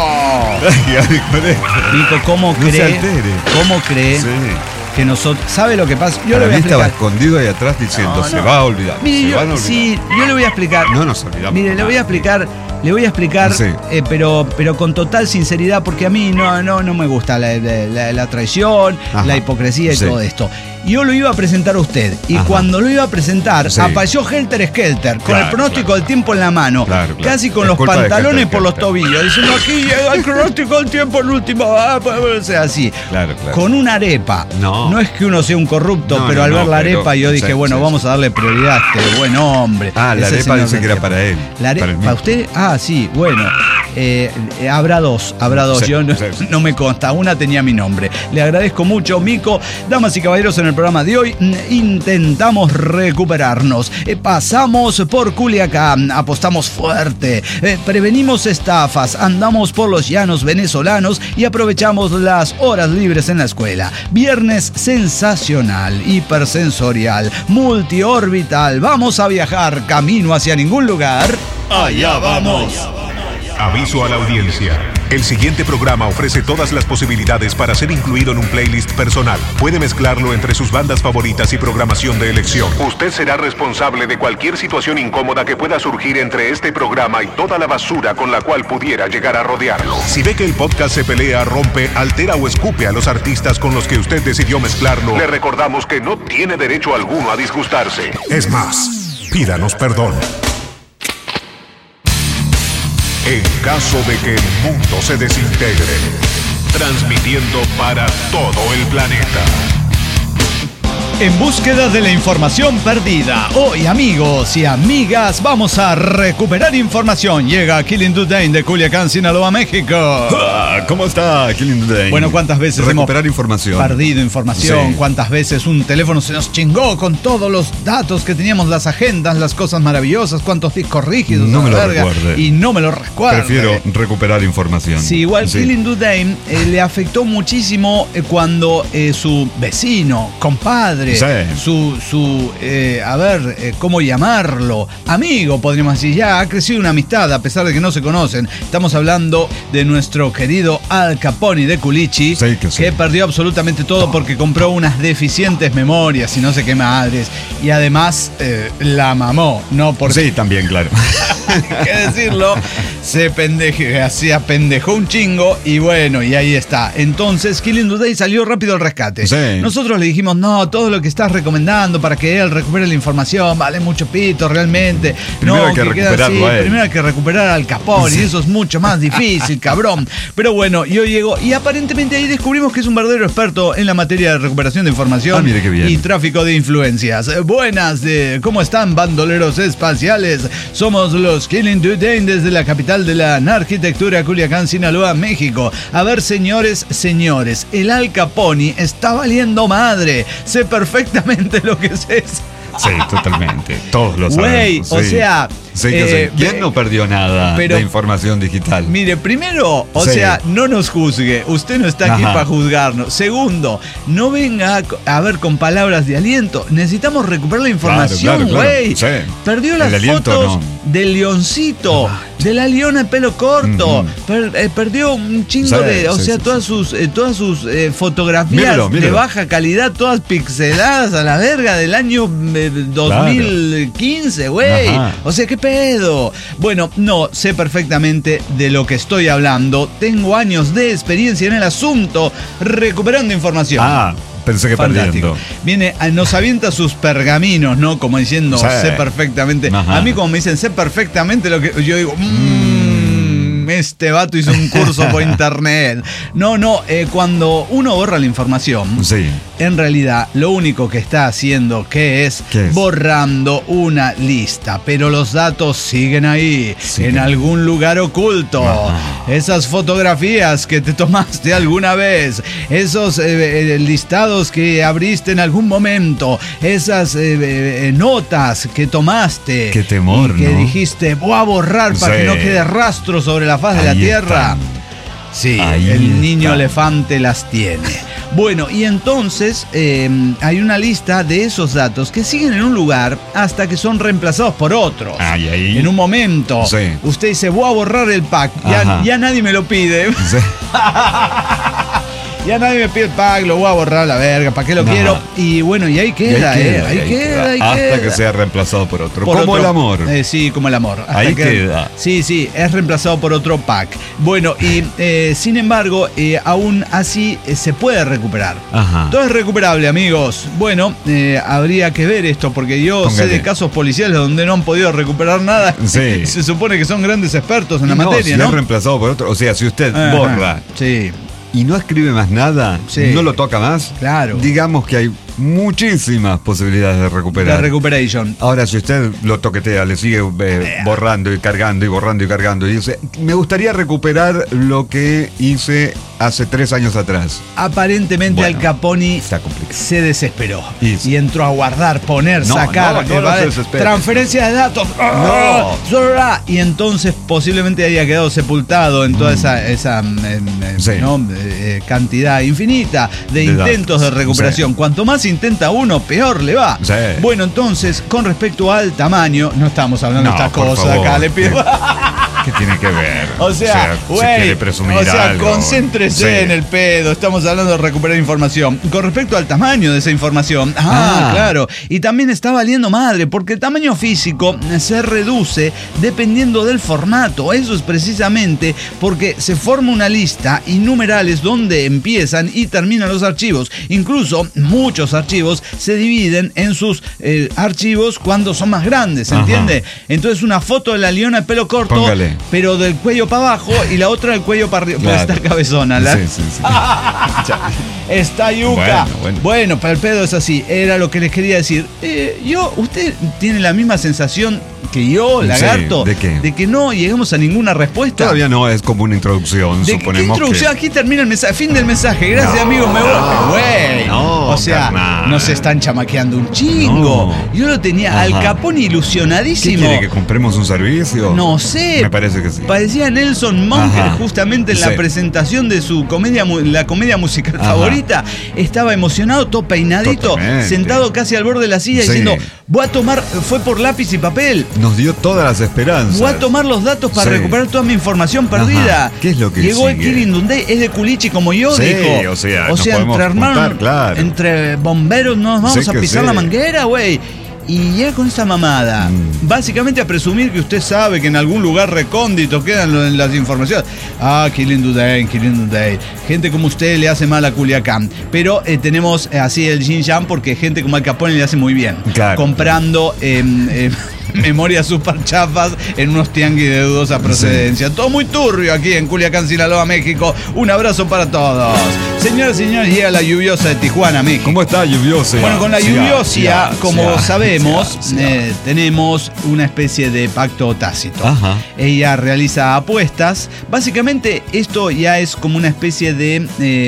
Mico, ¿cómo No se cree? altere. ¿Cómo cree Sí. que nosotros... ¿Sabe lo que pasa? Yo Para le voy a mí estaba explicar. escondido ahí atrás diciendo, No, se no. va a olvidar. Mire, se yo, van a olvidar. sí, yo le voy a explicar. No nos olvidamos. Mire, le voy a explicar, le voy a explicar, Sí. eh, pero, pero con total sinceridad, porque a mí no, no, no me gusta la, la- la traición, Ajá. la hipocresía y Sí. todo esto. Yo lo iba a presentar a usted, y Ajá. cuando lo iba a presentar, Sí. apareció Helter Skelter, con Claro, el pronóstico claro, del tiempo en la mano, Claro, claro. casi con Es los culpa de pantalones Helter por los Skelter. tobillos, diciendo aquí llega el pronóstico del tiempo en última, ah, pues, o sea, así. Claro, claro. Con una arepa. No. No es que uno sea un corrupto, No, pero no, al ver no, la pero- arepa yo dije, sí, bueno, sí, vamos a darle prioridad a este buen hombre. Ah, la Ese arepa señor dice del que era tiempo. para él. La are- para el ¿Para mismo. usted? Ah, sí, bueno. Eh, eh, habrá dos, habrá dos. Sí, Yo no, sí, sí. no me consta. Una tenía mi nombre. Le agradezco mucho, Mico. Damas y caballeros, en el programa de hoy mm, intentamos recuperarnos. Eh, pasamos por Culiacán, apostamos fuerte, eh, prevenimos estafas, andamos por los llanos venezolanos y aprovechamos las horas libres en la escuela. Viernes sensacional, hipersensorial, multiorbital. Vamos a viajar camino hacia ningún lugar. Allá vamos. Aviso a la audiencia. El siguiente programa ofrece todas las posibilidades para ser incluido en un playlist personal. Puede mezclarlo entre sus bandas favoritas y programación de elección. Usted será responsable de cualquier situación incómoda que pueda surgir entre este programa y toda la basura con la cual pudiera llegar a rodearlo. Si ve que el podcast se pelea, rompe, altera o escupe a los artistas con los que usted decidió mezclarlo, le recordamos que no tiene derecho alguno a disgustarse. Es más, pídanos perdón. En caso de que el mundo se desintegre, transmitiendo para todo el planeta. En búsqueda de la información perdida. Hoy, amigos y amigas, vamos a recuperar información. Llega Killing Today de Culiacán, Sinaloa, México. Ah, ¿cómo está Killing Today? Bueno, ¿cuántas veces recuperar hemos información? perdido información? Sí. ¿Cuántas veces un teléfono se nos chingó con todos los datos que teníamos, las agendas, las cosas maravillosas? ¿Cuántos discos rígidos? No me lo verga, recuerde. Y no me lo recuerdo. Prefiero recuperar información. Sí, igual Sí. Killing Today eh, le afectó muchísimo eh, cuando eh, su vecino, compadre, Sí. su, su eh, a ver, eh, ¿cómo llamarlo? Amigo, podríamos decir, ya ha crecido una amistad a pesar de que no se conocen. Estamos hablando de nuestro querido Al Capone de Culichi, Sí, que sí. perdió absolutamente todo porque compró unas deficientes memorias y no sé qué madres. Y además eh, la mamó, ¿no? Porque Sí, también, claro. hay que decirlo, se pendeje, así apendejó un chingo y bueno, y ahí está. Entonces, Killing Today salió rápido al rescate. Sí. Nosotros le dijimos, no, todo lo que estás recomendando para que él recupere la información vale mucho pito, realmente. Primero no, hay que queda recuperarlo a él. Primero hay que recuperar al Capone Sí. y eso es mucho más difícil, cabrón. Pero bueno, yo llego y aparentemente ahí descubrimos que es un verdadero experto en la materia de recuperación de información Ah, mire qué bien. y tráfico de influencias. Eh, Buenas, de, ¿cómo están, bandoleros espaciales? Somos los Killing Today desde la capital de la arquitectura, Culiacán, Sinaloa, México. A ver, señores, señores, el Al Capone está valiendo madre. Sé perfectamente lo que es eso. Sí, totalmente. Todos lo sabemos. Güey, o sí. sea, Sí, que eh, sí. ¿Quién ve- no perdió nada pero- de información digital? Mire, primero, o Sí. sea, no nos juzgue. Usted no está aquí Ajá. para juzgarnos. Segundo, no venga a, a ver con palabras de aliento. Necesitamos recuperar la información, Claro, claro, güey. claro. Sí. Perdió El las aliento, fotos no. del leoncito, de la leona de pelo corto. Ujú. Per- eh, perdió un chingo Sí, de, o sí, sea, sí, todas sus, eh, todas sus eh, fotografías Míralo, de míralo. baja calidad, todas pixeladas a la verga del año eh, dos mil quince, güey. Ajá. O sea, ¿qué pedo? Bueno, no, sé perfectamente de lo que estoy hablando. Tengo años de experiencia en el asunto recuperando información. Ah, pensé que Fantástico. perdiendo. Viene, a- nos avienta sus pergaminos, ¿no? Como diciendo, Sí. sé perfectamente. Ajá. A mí, como me dicen, sé perfectamente lo que. Yo digo, mmm, este vato hizo un curso por internet. No, no, eh, cuando uno borra la información. Sí. En realidad, lo único que está haciendo que es, ¿Qué es? borrando una lista, pero los datos siguen ahí, Siguen. en algún lugar oculto. Ajá. Esas fotografías que te tomaste alguna vez, esos eh, eh, listados que abriste en algún momento, esas eh, eh, notas que tomaste. Qué temor, y que ¿no? dijiste, voy a borrar para Sí. que no quede rastro sobre la faz de la Ahí tierra. están. Sí, Ahí el niño está. elefante las tiene. Bueno, y entonces eh, hay una lista de esos datos que siguen en un lugar hasta que son reemplazados por otros. Ay, ahí. En un momento, Sí. usted dice, voy a borrar el pack. Ya, Ajá. ya nadie me lo pide. Sí. Ya nadie me pide el pack, lo voy a borrar a la verga. ¿Para qué lo Ajá. quiero? Y bueno, y ahí Y queda, ahí eh. queda, Ahí y ahí queda, ahí Hasta queda. que sea reemplazado por otro. Por Como otro- el amor. Eh, sí, como el amor. Hasta Ahí que- queda. Sí, sí, es reemplazado por otro pack. Bueno, y eh, sin embargo, eh, aún así eh, se puede recuperar. Ajá. Todo es recuperable, amigos. Bueno, eh, habría que ver esto, porque yo sé Póngale. de casos policiales donde no han podido recuperar nada. Sí. Se supone que son grandes expertos en Y la no, materia, si ¿no? es reemplazado por otro. O sea, si usted Ajá. borra Sí, y no escribe más nada, Sí. no lo toca más, Claro. digamos que hay muchísimas posibilidades de la recuperar. recuperation. Ahora, si usted lo toquetea, le sigue eh, borrando y cargando y borrando y cargando, y dice, me gustaría recuperar lo que hice hace tres años atrás. Aparentemente Bueno, Al Capone está complicado. se desesperó Y- y entró a guardar, poner, No, sacar, no, no eh, lo ¿vale? desespere. transferencia de datos. No. Y entonces posiblemente haya quedado sepultado en toda esa, esa mm, em, em, Sí. ¿no? eh, cantidad infinita de, De intentos datos. de recuperación. Sí. Cuanto más intenta uno, peor le va. Sí. Bueno, entonces, con respecto al tamaño, no estamos hablando No, de esta por cosa favor. acá, le pido. ¿Qué tiene que ver? O sea, si güey, quiere presumir o sea, algo. concéntrese Sí. en el pedo. Estamos hablando de recuperar información. Con respecto al tamaño de esa información, ah, Ah. claro. Y también está valiendo madre, porque el tamaño físico se reduce dependiendo del formato. Eso es precisamente porque se forma una lista y numerales donde empiezan y terminan los archivos. Incluso muchos archivos se dividen en sus eh, archivos cuando son más grandes, Ajá. ¿entiende? Entonces una foto de la leona de pelo corto Póngale. pero del cuello para abajo y la otra del cuello para arriba. Claro. Pues está cabezona. La... Sí, sí, sí. Está yuca. Bueno, bueno. Bueno, para el pedo es así. Era lo que les quería decir. Eh, yo, ¿usted tiene la misma sensación que yo, lagarto? Sí, ¿de qué? De que no llegamos a ninguna respuesta. Todavía no, es como una introducción, ¿De qué suponemos introducción? que... Aquí termina el mensaje, fin del mensaje. Gracias, No, amigo, me voy. Güey. no, o sea, carnal. nos están chamaqueando un chingo. No. Yo lo tenía Ajá. al Capone ¿Qué ilusionadísimo. quiere, que compremos un servicio? No sé. Me parece que sí. Parecía Nelson Monker Ajá. justamente en la Sí. presentación de su comedia, mu- la comedia musical Ajá. favorita. Estaba emocionado, todo peinadito, Totalmente. sentado casi al borde de la silla Sí. diciendo, voy a tomar, fue por lápiz y papel. Nos dio todas las esperanzas. Voy a tomar los datos para Sí. recuperar toda mi información perdida. Ajá. ¿Qué es lo que Llegó el sigue? Killing Dundee, es de culichi como yo, Sí, dijo. o sea, nos podemos entre hermanos, juntar, claro. entre bomberos nos vamos Sí a que pisar sí. la manguera, güey. Y llega con esa mamada. Mm. Básicamente a presumir que usted sabe que en algún lugar recóndito quedan lo- las informaciones. Ah, Killing Dundee, Killing Dundee. Gente como usted le hace mal a Culiacán. Pero eh, tenemos eh, así el Yin Yang porque gente como Al Capone le hace muy bien. Claro. Comprando eh, eh, memorias super chafas en unos tianguis de dudosa procedencia. Todo muy turbio aquí en Culiacán, Sinaloa, México. Un abrazo para todos. Señoras y señores, llega la lluviosa de Tijuana, México. ¿Cómo está lluviosa? Bueno, con la Sí, lluviosia, sí, como sí, sabemos, sí, sí. eh, tenemos una especie de pacto tácito. Ajá. Ella realiza apuestas. Básicamente, esto ya es como una especie de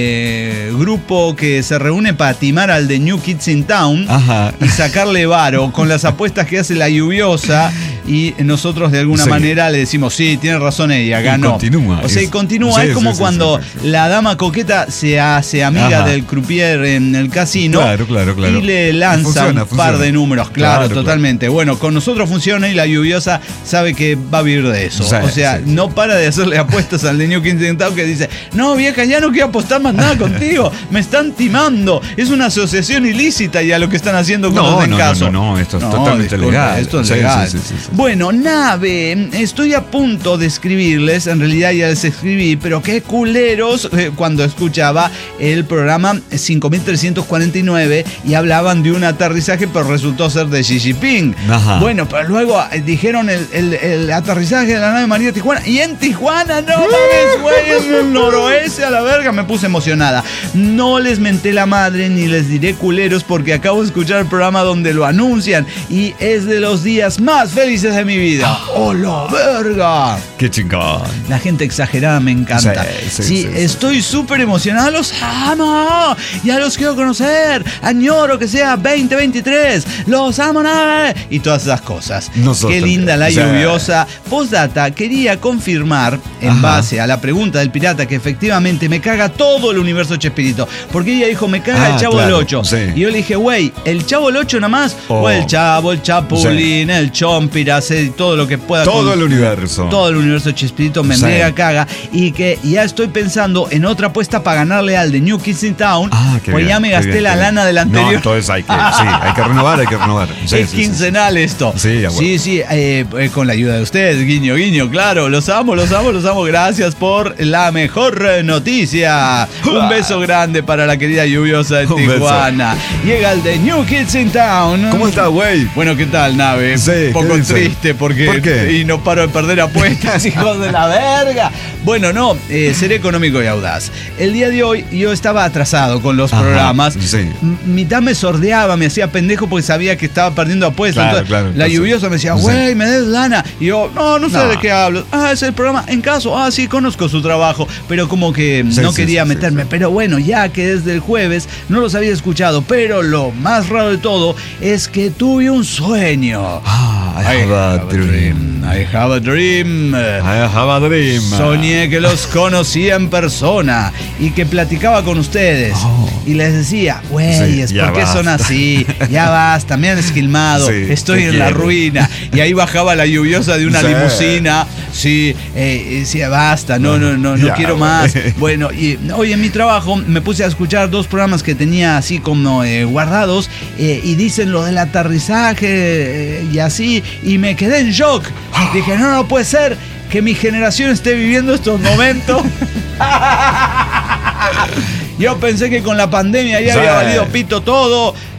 eh, grupo que se reúne para timar al de New Kids in Town Ajá. y sacarle varo con las apuestas que hace la lluviosa. Y nosotros de alguna Sí. manera le decimos, sí, tiene razón ella, Y ganó. continúa, O sea, y es- continúa. sí, es como sí, sí, cuando sí, sí, sí. la dama coqueta se hace amiga Ajá. del croupier en el casino. Claro, claro, claro. Y le lanza Funciona, un par funciona. de números, claro, Claro, totalmente. Bueno, con nosotros funciona y la lluviosa sabe que va a vivir de eso. Sí, o sea, sí. no para de hacerle apuestas al de New Kids in Town que dice, no, vieja, ya no quiero apostar más nada contigo. Me están timando. Es una asociación ilícita ya lo que están haciendo con No, los de no, caso. no, no, esto es totalmente legal. Esto es Sí, legal. sí, sí, sí, sí. Bueno, nave, estoy a punto de escribirles, en realidad ya les escribí, pero qué culeros eh, cuando escuchaba el programa cinco mil trescientos cuarenta y nueve y hablaban de un aterrizaje, pero resultó ser de Xi Jinping. Ajá. Bueno, pero luego eh, dijeron el, el- el aterrizaje de la nave María Tijuana, y en Tijuana, no mames, güey, en el noroeste a la verga, me puse emocionada. No les menté la madre ni les diré culeros porque acabo de escuchar el programa donde lo anuncian y es de los días más felices de mi vida. ¡Oh, la verga! Qué chingón. La gente exagerada me encanta. Sí, sí, Sí, sí, sí. estoy súper emocionado. Los amo. Ya los quiero conocer. Añoro que sea veinte veintitrés. Los amo. nada. Y todas esas cosas. Nosotros Qué linda la también. Sí. lluviosa. Postdata, quería confirmar, en Ajá. base a la pregunta del pirata, que efectivamente me caga todo el universo Chespirito. Porque ella dijo, me caga Ah, el Chavo claro, del ocho. sí. Y yo le dije, güey, ¿el Chavo del ocho nada más? Oh. O el Chavo, el Chapulín, el Chompiras, el- todo lo que pueda. Todo con- el universo. todo el universo Chespirito me Sí. mega caga y que ya estoy pensando en otra apuesta para ganarle al de New Kids in Town, Ah, qué pues bien, ya me qué gasté bien, la qué bien. lana del anterior. No, entonces hay que, sí, hay que renovar, hay que renovar. Sí, es sí, sí, quincenal esto. Sí, a huevo. sí, sí, eh, eh, con la ayuda de ustedes, guiño, guiño, claro, los amo, los amo, los amo, gracias por la mejor eh, noticia. Un beso grande para la querida lluviosa de Un beso. Tijuana. Llega el de New Kids in Town. ¿Cómo está, güey? Bueno, ¿qué tal, nave? Sí, Un poco ¿qué dice? triste porque ¿Por qué? y no paro de perder apuestas, hijos de la verga. Bueno, no, eh, seré económico y audaz. El día de hoy yo estaba atrasado con los Ajá, programas. sí. M- Mitad me sordeaba, me hacía pendejo porque sabía que estaba perdiendo apuestas. Claro, Entonces, claro, la entonces, lluviosa me decía, sí. güey, me des lana. Y yo, no, no sé No. de qué hablo. Ah, es el programa En Caso. Ah, sí, conozco su trabajo. Pero como que Sí, no sí, quería sí, sí, meterme. sí. Pero bueno, ya que desde el jueves no los había escuchado. Pero lo más raro de todo es que tuve un sueño. Ah, I have a dream. I have a dream. I have a dream. Soñé que los conocía en persona y que platicaba con ustedes. Oh. Y les decía, güeyes, Sí, ya ¿por qué son basta. así? Ya basta, me han esquilmado, Sí, estoy ¿qué en la quiere? ruina. Y ahí bajaba la lluviosa de una Sí. limusina. Sí, eh, y decía, basta, no, no, no, no Ya, quiero güey. más. Bueno, y hoy en mi trabajo me puse a escuchar dos programas que tenía así como eh, guardados eh, y dicen lo del aterrizaje eh, y así, y me quedé en shock. Dije, no, no puede ser que mi generación esté viviendo estos momentos. Yo pensé que con la pandemia ya Sí. había valido pito todo.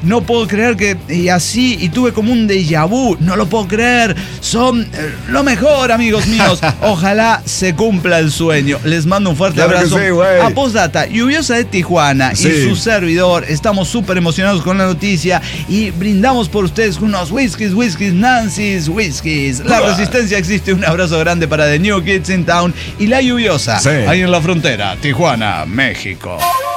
no puedo creer que... Y así, y tuve como un déjà vu, no lo puedo creer. Son eh, lo mejor, amigos míos. Ojalá se cumpla el sueño. Les mando un fuerte Claro que abrazo. sí, güey. A Postdata, Lluviosa de Tijuana Sí. y su servidor, estamos súper emocionados con la noticia y brindamos por ustedes unos whiskies, whiskies, Nancy's whiskies. La Uah. resistencia existe. Un abrazo grande para The New Kids in Town y La Lluviosa, Sí. ahí en la frontera, Tijuana, México.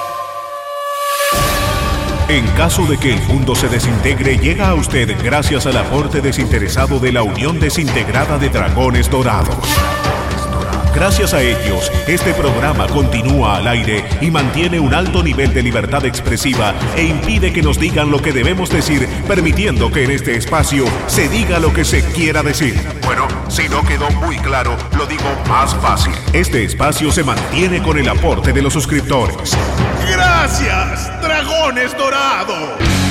En caso de que el mundo se desintegre, llega a usted gracias al aporte desinteresado de la Unión Desintegrada de Dragones Dorados. Gracias a ellos, este programa continúa al aire y mantiene un alto nivel de libertad expresiva e impide que nos digan lo que debemos decir, permitiendo que en este espacio se diga lo que se quiera decir. Bueno, si no quedó muy claro, lo digo más fácil. Este espacio se mantiene con el aporte de los suscriptores. ¡Gracias, Dragones Dorados!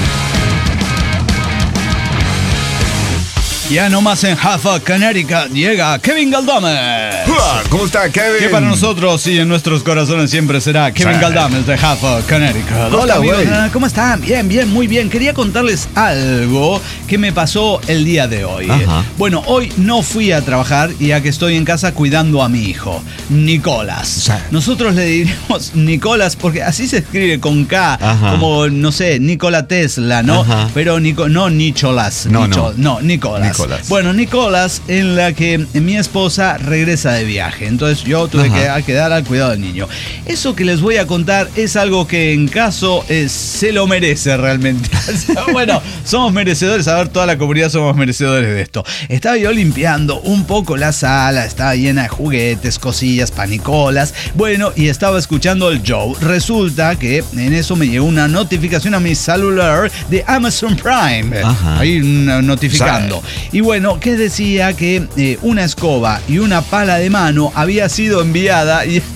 Ya nomás en Hartford, Connecticut, llega Kevin Galdames. Uah, ¿Cómo está, Kevin? Que para nosotros y en nuestros corazones siempre será Kevin Sí. Galdames de Hartford, Connecticut. Hola, amigos, güey. Ah, ¿cómo están? Bien, bien, muy bien. Quería contarles algo que me pasó el día de hoy. Ajá. Bueno, hoy no fui a trabajar ya que estoy en casa cuidando a mi hijo, Nicolás. Sí. Nosotros le diremos Nicolás porque así se escribe con K, Ajá. como, no sé, Nikola Tesla, ¿no? Ajá. Pero Nico, no Nicholas. No, Nicho- no. no, Nicolás. Nicolás. Bueno, Nicolás, en la que mi esposa regresa de viaje. Entonces yo tuve Ajá. que quedar al cuidado del niño. Eso que les voy a contar es algo que en caso eh, se lo merece realmente. O sea, bueno, somos merecedores, a ver, toda la comunidad somos merecedores de esto. Estaba yo limpiando un poco la sala, estaba llena de juguetes, cosillas, panicolas. Bueno, y estaba escuchando el Joe. Resulta que en eso me llegó una notificación a mi celular de Amazon Prime. Ajá. Ahí mm, notificando. Y bueno, que decía que eh, una escoba y una pala de mano había sido enviada y...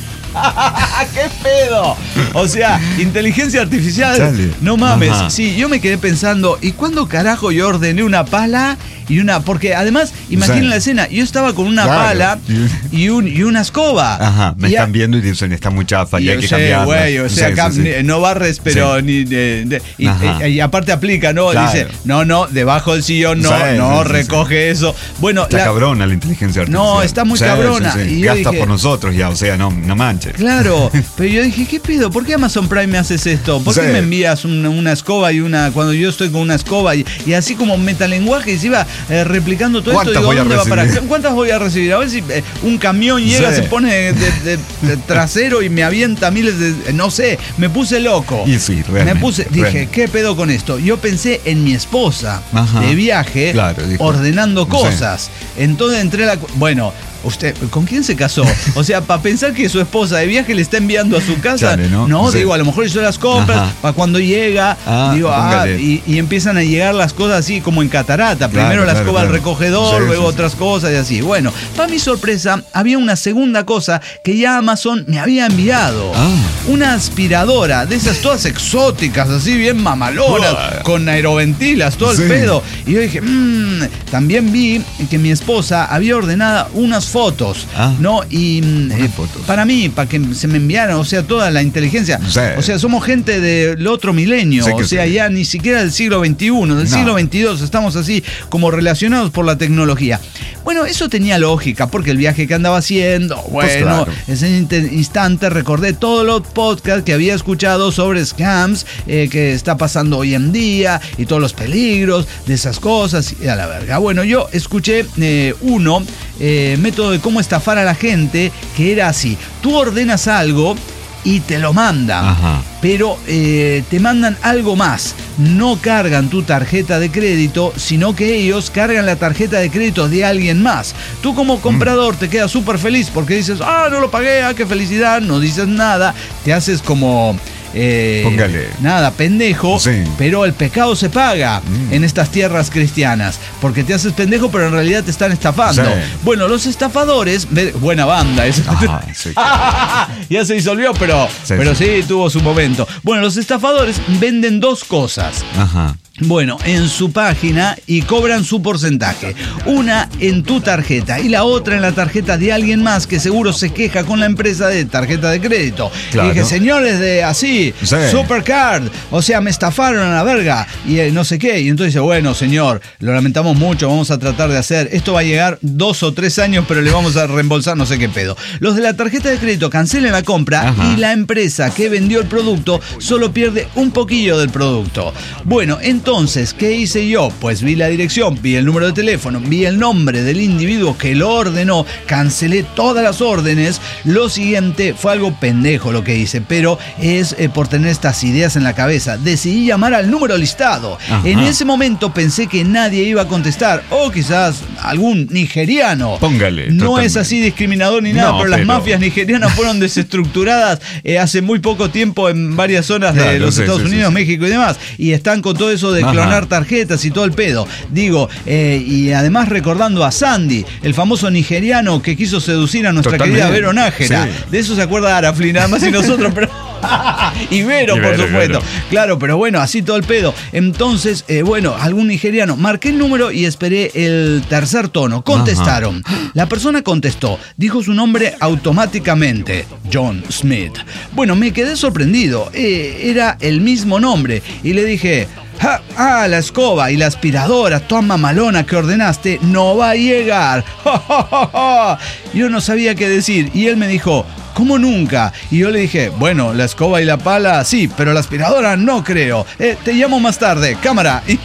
¡Qué pedo! O sea, inteligencia artificial. Chale. No mames. Ajá. Sí, yo me quedé pensando, ¿y cuándo carajo yo ordené una pala y una...? Porque además, imaginen Sí. la escena, yo estaba con una Claro. pala y, un, y una escoba. Ajá, me Y a- están viendo y dicen, está muy chafa y y hay yo que sé, cambiarla. güey, o sea, Sí, cam- sí, sí. ni- no barres, pero Sí. ni... de- de- y, Ajá. y- y aparte aplica, ¿no? Claro. Dice, no, no, debajo del sillón, no, Sí, no, sí, sí, recoge eso. Bueno, Está la- cabrona la inteligencia artificial. No, está muy Sí, cabrona. sí, sí. Y yo Gasta dije- por nosotros ya, o sea, no, no manches. Claro, pero yo dije, ¿qué pedo? ¿Por qué Amazon Prime me haces esto? ¿Por qué Sí. me envías una, una escoba y una cuando yo estoy con una escoba? Y, y así como metalenguaje y se iba eh, replicando todo esto. ¿Cuántas Digo, voy a ¿dónde va para recibir? acá? ¿Cuántas voy a recibir? A ver si eh, un camión llega, Sí. se pone de, de- de trasero y me avienta miles de... No sé, me puse loco. Y sí, realmente, Me puse, dije, realmente. ¿qué pedo con esto? Yo pensé en mi esposa Ajá. de viaje, Claro, dijo. ordenando Sí. cosas. Entonces entré a la... cu- Bueno... Usted, ¿con quién se casó? O sea, para pensar que su esposa de viaje le está enviando a su casa. Chale, ¿no? Sí. digo, a lo mejor hizo las compras, Ajá. para cuando llega, Ah, digo, ah, póngale. y, y empiezan a llegar las cosas así como en catarata. Claro, Primero la claro, escoba al claro. recogedor, Sí, luego sí, sí. otras cosas y así. Bueno, para mi sorpresa, había una segunda cosa que ya Amazon me había enviado. Ah. Una aspiradora, de esas todas exóticas, así bien mamalonas, Uah. con aeroventilas, todo Sí. el pedo. Y yo dije, mmm, también vi que mi esposa había ordenado unas fotos, Ah. ¿no? Y mm, Unas eh, fotos. para mí, para que se me enviaran, o sea, toda la inteligencia. Sí. O sea, somos gente del otro milenio, Sí que o sea, sí. ya ni siquiera del siglo veintiuno, del No. siglo veintidós, estamos así como relacionados por la tecnología. Bueno, eso tenía lógica, porque el viaje que andaba haciendo, bueno, claro. ese inter- instante recordé todos los podcasts que había escuchado sobre scams eh, que está pasando hoy en día y todos los peligros de esas cosas y a la verga. Bueno, yo escuché eh, uno, eh, método de cómo estafar a la gente, que era así. Tú ordenas algo y te lo mandan. Ajá. Pero eh, te mandan algo más. No cargan tu tarjeta de crédito, sino que ellos cargan la tarjeta de crédito de alguien más. Tú como comprador te quedas súper feliz porque dices, ah, no lo pagué, ah, qué felicidad, no dices nada, te haces como... eh, Póngale. nada, pendejo, Sí. pero el pecado se paga Mm. en estas tierras cristianas, porque te haces pendejo, pero en realidad te están estafando. Sí. Bueno, los estafadores, ve- buena banda, eso. Ah, sí. Ya se disolvió, pero Sí, pero sí. sí. tuvo su momento. Bueno, los estafadores venden dos cosas. Ajá. Bueno, en su página y cobran su porcentaje. Una en tu tarjeta y la otra en la tarjeta de alguien más que seguro se queja con la empresa de tarjeta de crédito. Claro. Y dije, señores de así, sí, Sí. Supercard, o sea, me estafaron a la verga y eh, no sé qué. Y entonces dice, bueno, señor, lo lamentamos mucho, vamos a tratar de hacer, esto va a llegar dos o tres años, pero le vamos a reembolsar no sé qué pedo. Los de la tarjeta de crédito cancelen la compra. Ajá. Y la empresa que vendió el producto solo pierde un poquillo del producto. Bueno, entonces, ¿qué hice yo? Pues vi la dirección, vi el número de teléfono, vi el nombre del individuo que lo ordenó, cancelé todas las órdenes. Lo siguiente fue algo pendejo lo que hice, pero es eh, por tener estas ideas en la cabeza. Decidí llamar al número listado. Ajá. En ese momento pensé que nadie iba a contestar, o quizás algún nigeriano. Póngale. No totalmente. Es así discriminador ni nada, no, pero, pero las mafias nigerianas fueron desestructuradas eh, hace muy poco tiempo en varias zonas de claro, los sí, Estados sí, Unidos, sí, México y demás, y están con todo eso de Ajá. clonar tarjetas y todo el pedo. Digo, eh, y además recordando a Sandy, el famoso nigeriano que quiso seducir a nuestra Totalmente. querida Vero Nájera. Sí. De eso se acuerda Arafli, nada más y nosotros, pero... y Vero, por Vero, supuesto. Vero. Claro, pero bueno, así todo el pedo. Entonces, eh, bueno, algún nigeriano. Marqué el número y esperé el tercer tono. Contestaron. Ajá. La persona contestó. Dijo su nombre automáticamente. John Smith. Bueno, me quedé sorprendido. Eh, era el mismo nombre. Y le dije... Ah, ah, la escoba y la aspiradora, toda mamalona que ordenaste, no va a llegar. Yo no sabía qué decir y él me dijo, ¿cómo nunca? Y yo le dije, bueno, la escoba y la pala sí, pero la aspiradora no creo. Eh, te llamo más tarde, cámara. Y...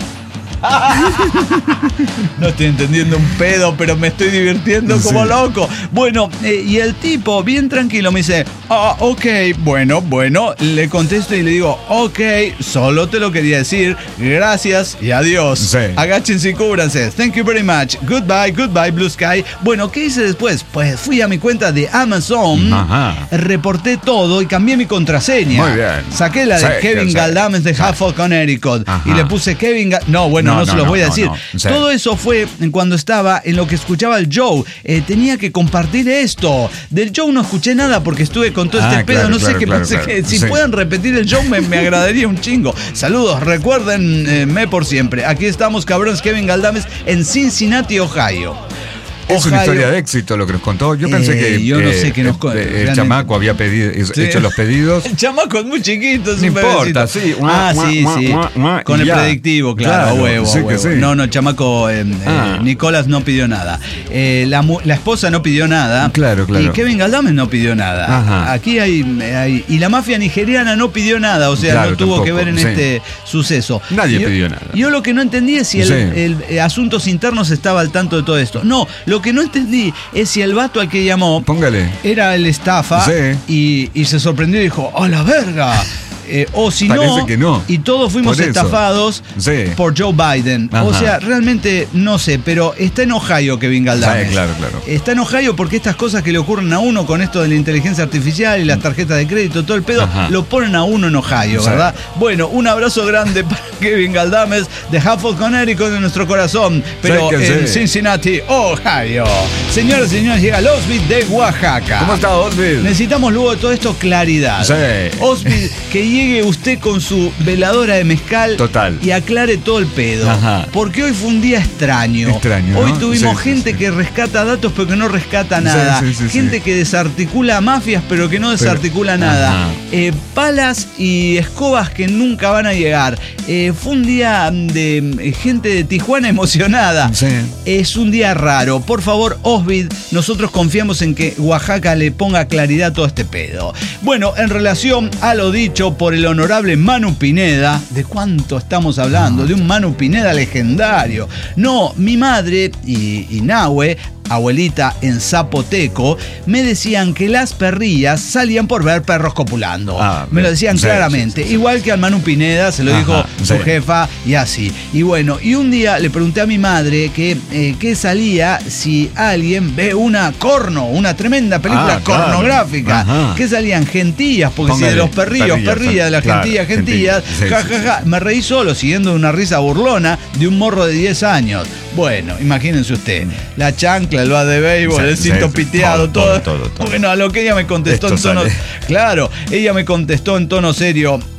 no estoy entendiendo un pedo, pero me estoy divirtiendo como sí. loco. Bueno, eh, y el tipo, bien tranquilo, me dice, ah, ok, bueno, bueno. Le contesto y le digo, ok, solo te lo quería decir. Gracias y adiós. Sí. Agáchense y cúbranse. Thank you very much. Goodbye, goodbye, Blue Sky. Bueno, ¿qué hice después? Pues fui a mi cuenta de Amazon, Ajá. reporté todo y cambié mi contraseña. Muy bien. Saqué la de sí, Kevin sí, Galdames de sí. Halford, Connecticut. Ajá. Y le puse Kevin Ga- No, bueno, No, no, no se los no, voy a decir. No, no. Sí. Todo eso fue cuando estaba en lo que escuchaba el Joe. Eh, tenía que compartir esto. Del Joe no escuché nada porque estuve con todo ah, este pedo. Claro, no sé claro, qué claro, pensé claro. que si sí. pueden repetir el Joe me, me agradaría un chingo. Saludos, recuérdenme eh, por siempre. Aquí estamos, cabrones, Kevin Galdames en Cincinnati, Ohio. Es Ohio. Una historia de éxito lo que nos contó. Yo pensé eh, que yo no eh, sé qué nos eh, el, el chamaco había pedido, sí. hecho los pedidos. El chamaco es muy chiquito. No importa, sí. Ah, mua, sí, mua, sí. Mua, mua, con el ya. predictivo, claro, claro huevo, sí huevo. Sí. No, no, chamaco, eh, ah. eh, Nicolás no pidió nada. Eh, la, la esposa no pidió nada. Claro, claro. Y Kevin Galdames no pidió nada. Ajá. Aquí hay, hay... Y la mafia nigeriana no pidió nada, o sea, claro, no tuvo tampoco, que ver en sí. este suceso. Nadie yo, pidió nada. Yo lo que no entendí es si el, sí. el, el Asuntos Internos estaba al tanto de todo esto. No, lo que no entendí es si el vato al que llamó Póngale. era el estafa sí. y, y se sorprendió y dijo, ¡oh, la verga! Eh, o si no, que no, y todos fuimos estafados sí. por Joe Biden. Ajá. O sea, realmente no sé, pero está en Ohio Kevin Galdames. Sí, claro, claro. Está en Ohio porque estas cosas que le ocurren a uno con esto de la inteligencia artificial y las tarjetas de crédito, todo el pedo, Ajá. lo ponen a uno en Ohio, sí. ¿verdad? Bueno, un abrazo grande para Kevin Galdames de Halford, Connecticut, de nuestro corazón, pero sí, en sí. Cincinnati, Ohio. Señores y señores, llega el Osbit de Oaxaca. ¿Cómo está, Osbit? Necesitamos luego de todo esto claridad. Sí. Osbit, que llegue usted con su veladora de mezcal Total. y aclare todo el pedo. Ajá. Porque hoy fue un día extraño. Extraño, hoy ¿no? tuvimos sí, gente sí, sí. que rescata datos pero que no rescata nada. Sí, sí, sí, gente sí. que desarticula mafias pero que no desarticula pero, nada. Eh, palas y escobas que nunca van a llegar. Eh, fue un día de gente de Tijuana emocionada. Sí. Es un día raro. Por favor, Osbit, nosotros confiamos en que Oaxaca le ponga claridad a todo este pedo. Bueno, en relación a lo dicho por el honorable Manu Pineda, ¿de cuánto estamos hablando? De un Manu Pineda legendario. No, mi madre y, y Nahue, abuelita en zapoteco, me decían que las perrillas salían por ver perros copulando. Ah, me lo decían sí, claramente. Sí, sí, sí. Igual que al Manu Pineda, se lo Ajá, dijo su sí. jefa y así. Y bueno, y un día le pregunté a mi madre que, eh, qué salía si alguien ve una corno, una tremenda película ah, cornográfica. Claro. ¿Qué salían? Gentillas, porque Póngale, si de los perrillos, perrillas, perrillas de las claro, gentillas, gentillas, gentillas ja, ja, ja. Me reí solo, siguiendo una risa burlona de un morro de diez años. Bueno, imagínense usted, la chancla, el bat de béisbol, sí, el cinto sí, piteado, todo, todo, todo, todo. Bueno, a lo que ella me contestó Esto en tono... Sale. Claro, ella me contestó en tono serio.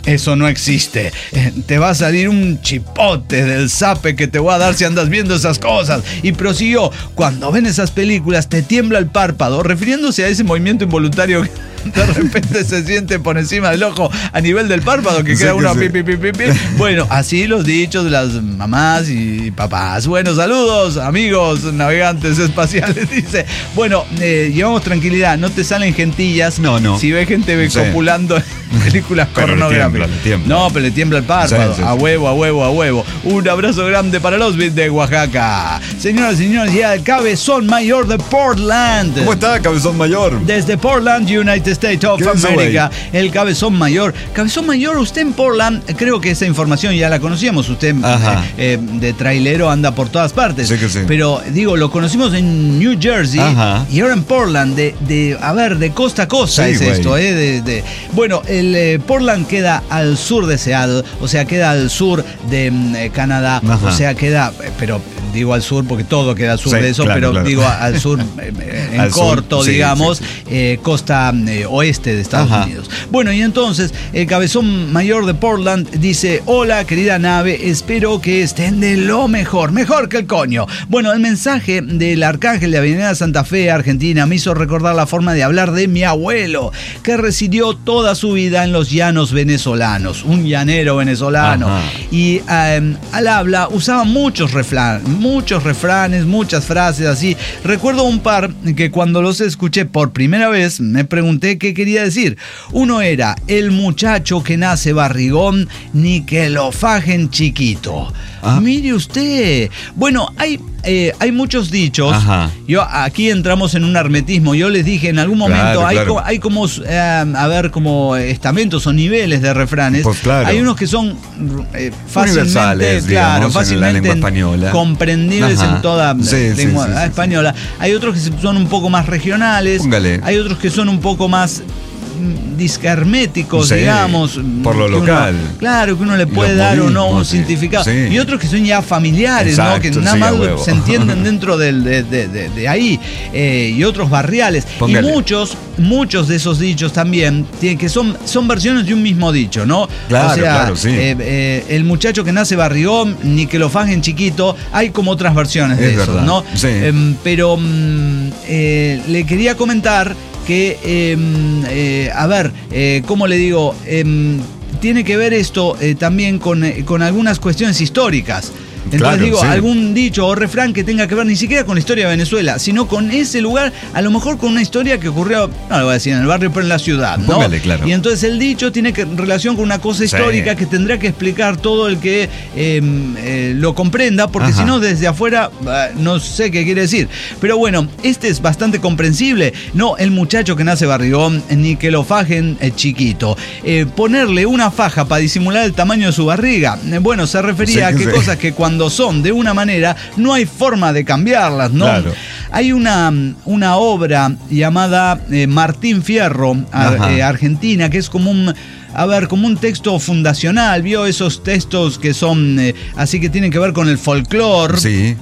eso no existe. Eh, te va a salir un chipote del zape que te voy a dar si andas viendo esas cosas. Y prosiguió, cuando ven esas películas te tiembla el párpado, refiriéndose a ese movimiento involuntario que de repente se siente por encima del ojo a nivel del párpado que Sí, queda que uno sí. pi, pi, pi, pi, pi. Bueno, así los dichos de las mamás y papás. Bueno, saludos amigos navegantes espaciales, dice. Bueno, eh, llevamos tranquilidad, no te salen gentillas. No, no. Si ve gente Sí. copulando en películas Pero le pornográficas. tiembla, le tiembla. No, pero le tiembla el párpado. Sí, sí, a sí. huevo, a huevo, a huevo. Un abrazo grande para los bits de Oaxaca. Señoras y señores, ya el cabezón mayor de Portland. ¿Cómo está, cabezón mayor? Desde Portland, United States of ¿Qué dice, America, el cabezón mayor. Cabezón mayor, usted en Portland, creo que esa información ya la conocíamos. Usted Ajá. eh, eh, de trailero anda por todas partes. Sí que sí. Pero digo, lo conocimos en New Jersey. Ajá. Y ahora en Portland, de, de a ver, de costa a costa Sí, es güey. esto. Eh, de, de- bueno, el eh, Portland queda al sur de Seattle, o sea, queda al sur de mm, eh, Canadá, Ajá. o sea, queda, eh, pero digo al sur porque todo queda al sur Sí, de eso, claro, pero claro. digo al sur eh, eh, en Al sur, corto, sí, digamos, sí, sí. eh, costa eh, oeste de Estados Ajá. Unidos. Bueno, y entonces el cabezón mayor de Portland dice, hola querida nave, espero que estén de lo mejor, mejor que el coño. Bueno, el mensaje del arcángel de Avenida Santa Fe, Argentina, me hizo recordar la forma de hablar de mi abuelo, que residió toda su vida en los llanos venezolanos, un llanero venezolano. Ajá. Y eh, al habla usaba muchos refranes, muchos refranes, muchas frases así. Recuerdo un par que cuando los escuché por primera vez me pregunté qué quería decir. Uno era, el muchacho que nace barrigón, ni que lo fajen chiquito. Ah. Mire usted. Bueno, hay, eh, hay muchos dichos. Ajá. Yo aquí entramos en un hermetismo. Yo les dije en algún momento, Claro, hay, claro. co- hay como, eh, a ver, como estamentos o niveles de refranes. Pues claro. Hay unos que son eh, fácilmente, Universales, claro, digamos, en la fácilmente lengua española. comprendibles Ajá. en toda Sí, eh, sí, lengua sí, sí, sí. española. Hay otros que son un poco más regionales. Póngale. Hay otros que son un poco más mm, discarméticos, Sí, digamos. por lo que uno- local. claro, que uno le Los puede dar o no un modismos, sí. significado. Sí. Y otros que son ya familiares, ¿no? Que Exacto, nada sí, a más huevo. se entienden dentro del, de, de- de- de ahí. Eh, y otros barriales. Póngale. Y muchos, muchos de esos dichos también tienen que son, son versiones de un mismo dicho, ¿no? Claro, o sea, claro, sí. eh, eh, el muchacho que nace barrigón, ni que lo fajen chiquito, hay como otras versiones de Es eso, verdad, ¿no? sí. Em, pero mm, eh, le quería comentar que, em, eh, a ver, eh, ¿cómo le digo? Em, tiene que ver esto eh, también con, eh, con algunas cuestiones históricas. Entonces Claro, digo, sí. algún dicho o refrán que tenga que ver ni siquiera con la historia de Venezuela, sino con ese lugar, a lo mejor con una historia que ocurrió, no lo voy a decir en el barrio, pero en la ciudad, ¿no? Póngale, claro. Y entonces el dicho tiene que, relación con una cosa Sí. histórica que tendrá que explicar todo el que eh, eh, lo comprenda, porque Ajá. si no, desde afuera eh, no sé qué quiere decir. Pero bueno, este es bastante comprensible. No, el muchacho que nace barrigón, ni que lo fajen eh, chiquito. Eh, ponerle una faja para disimular el tamaño de su barriga. Eh, bueno, se refería Sí, a que sí. cosas que cuando son de una manera no hay forma de cambiarlas, ¿no? Claro. Hay una, una obra llamada eh, Martín Fierro, ar- Ajá. eh, Argentina, que es como un... A ver, como un texto fundacional, vio esos textos que son eh, así que tienen que ver con el folclore. Sí.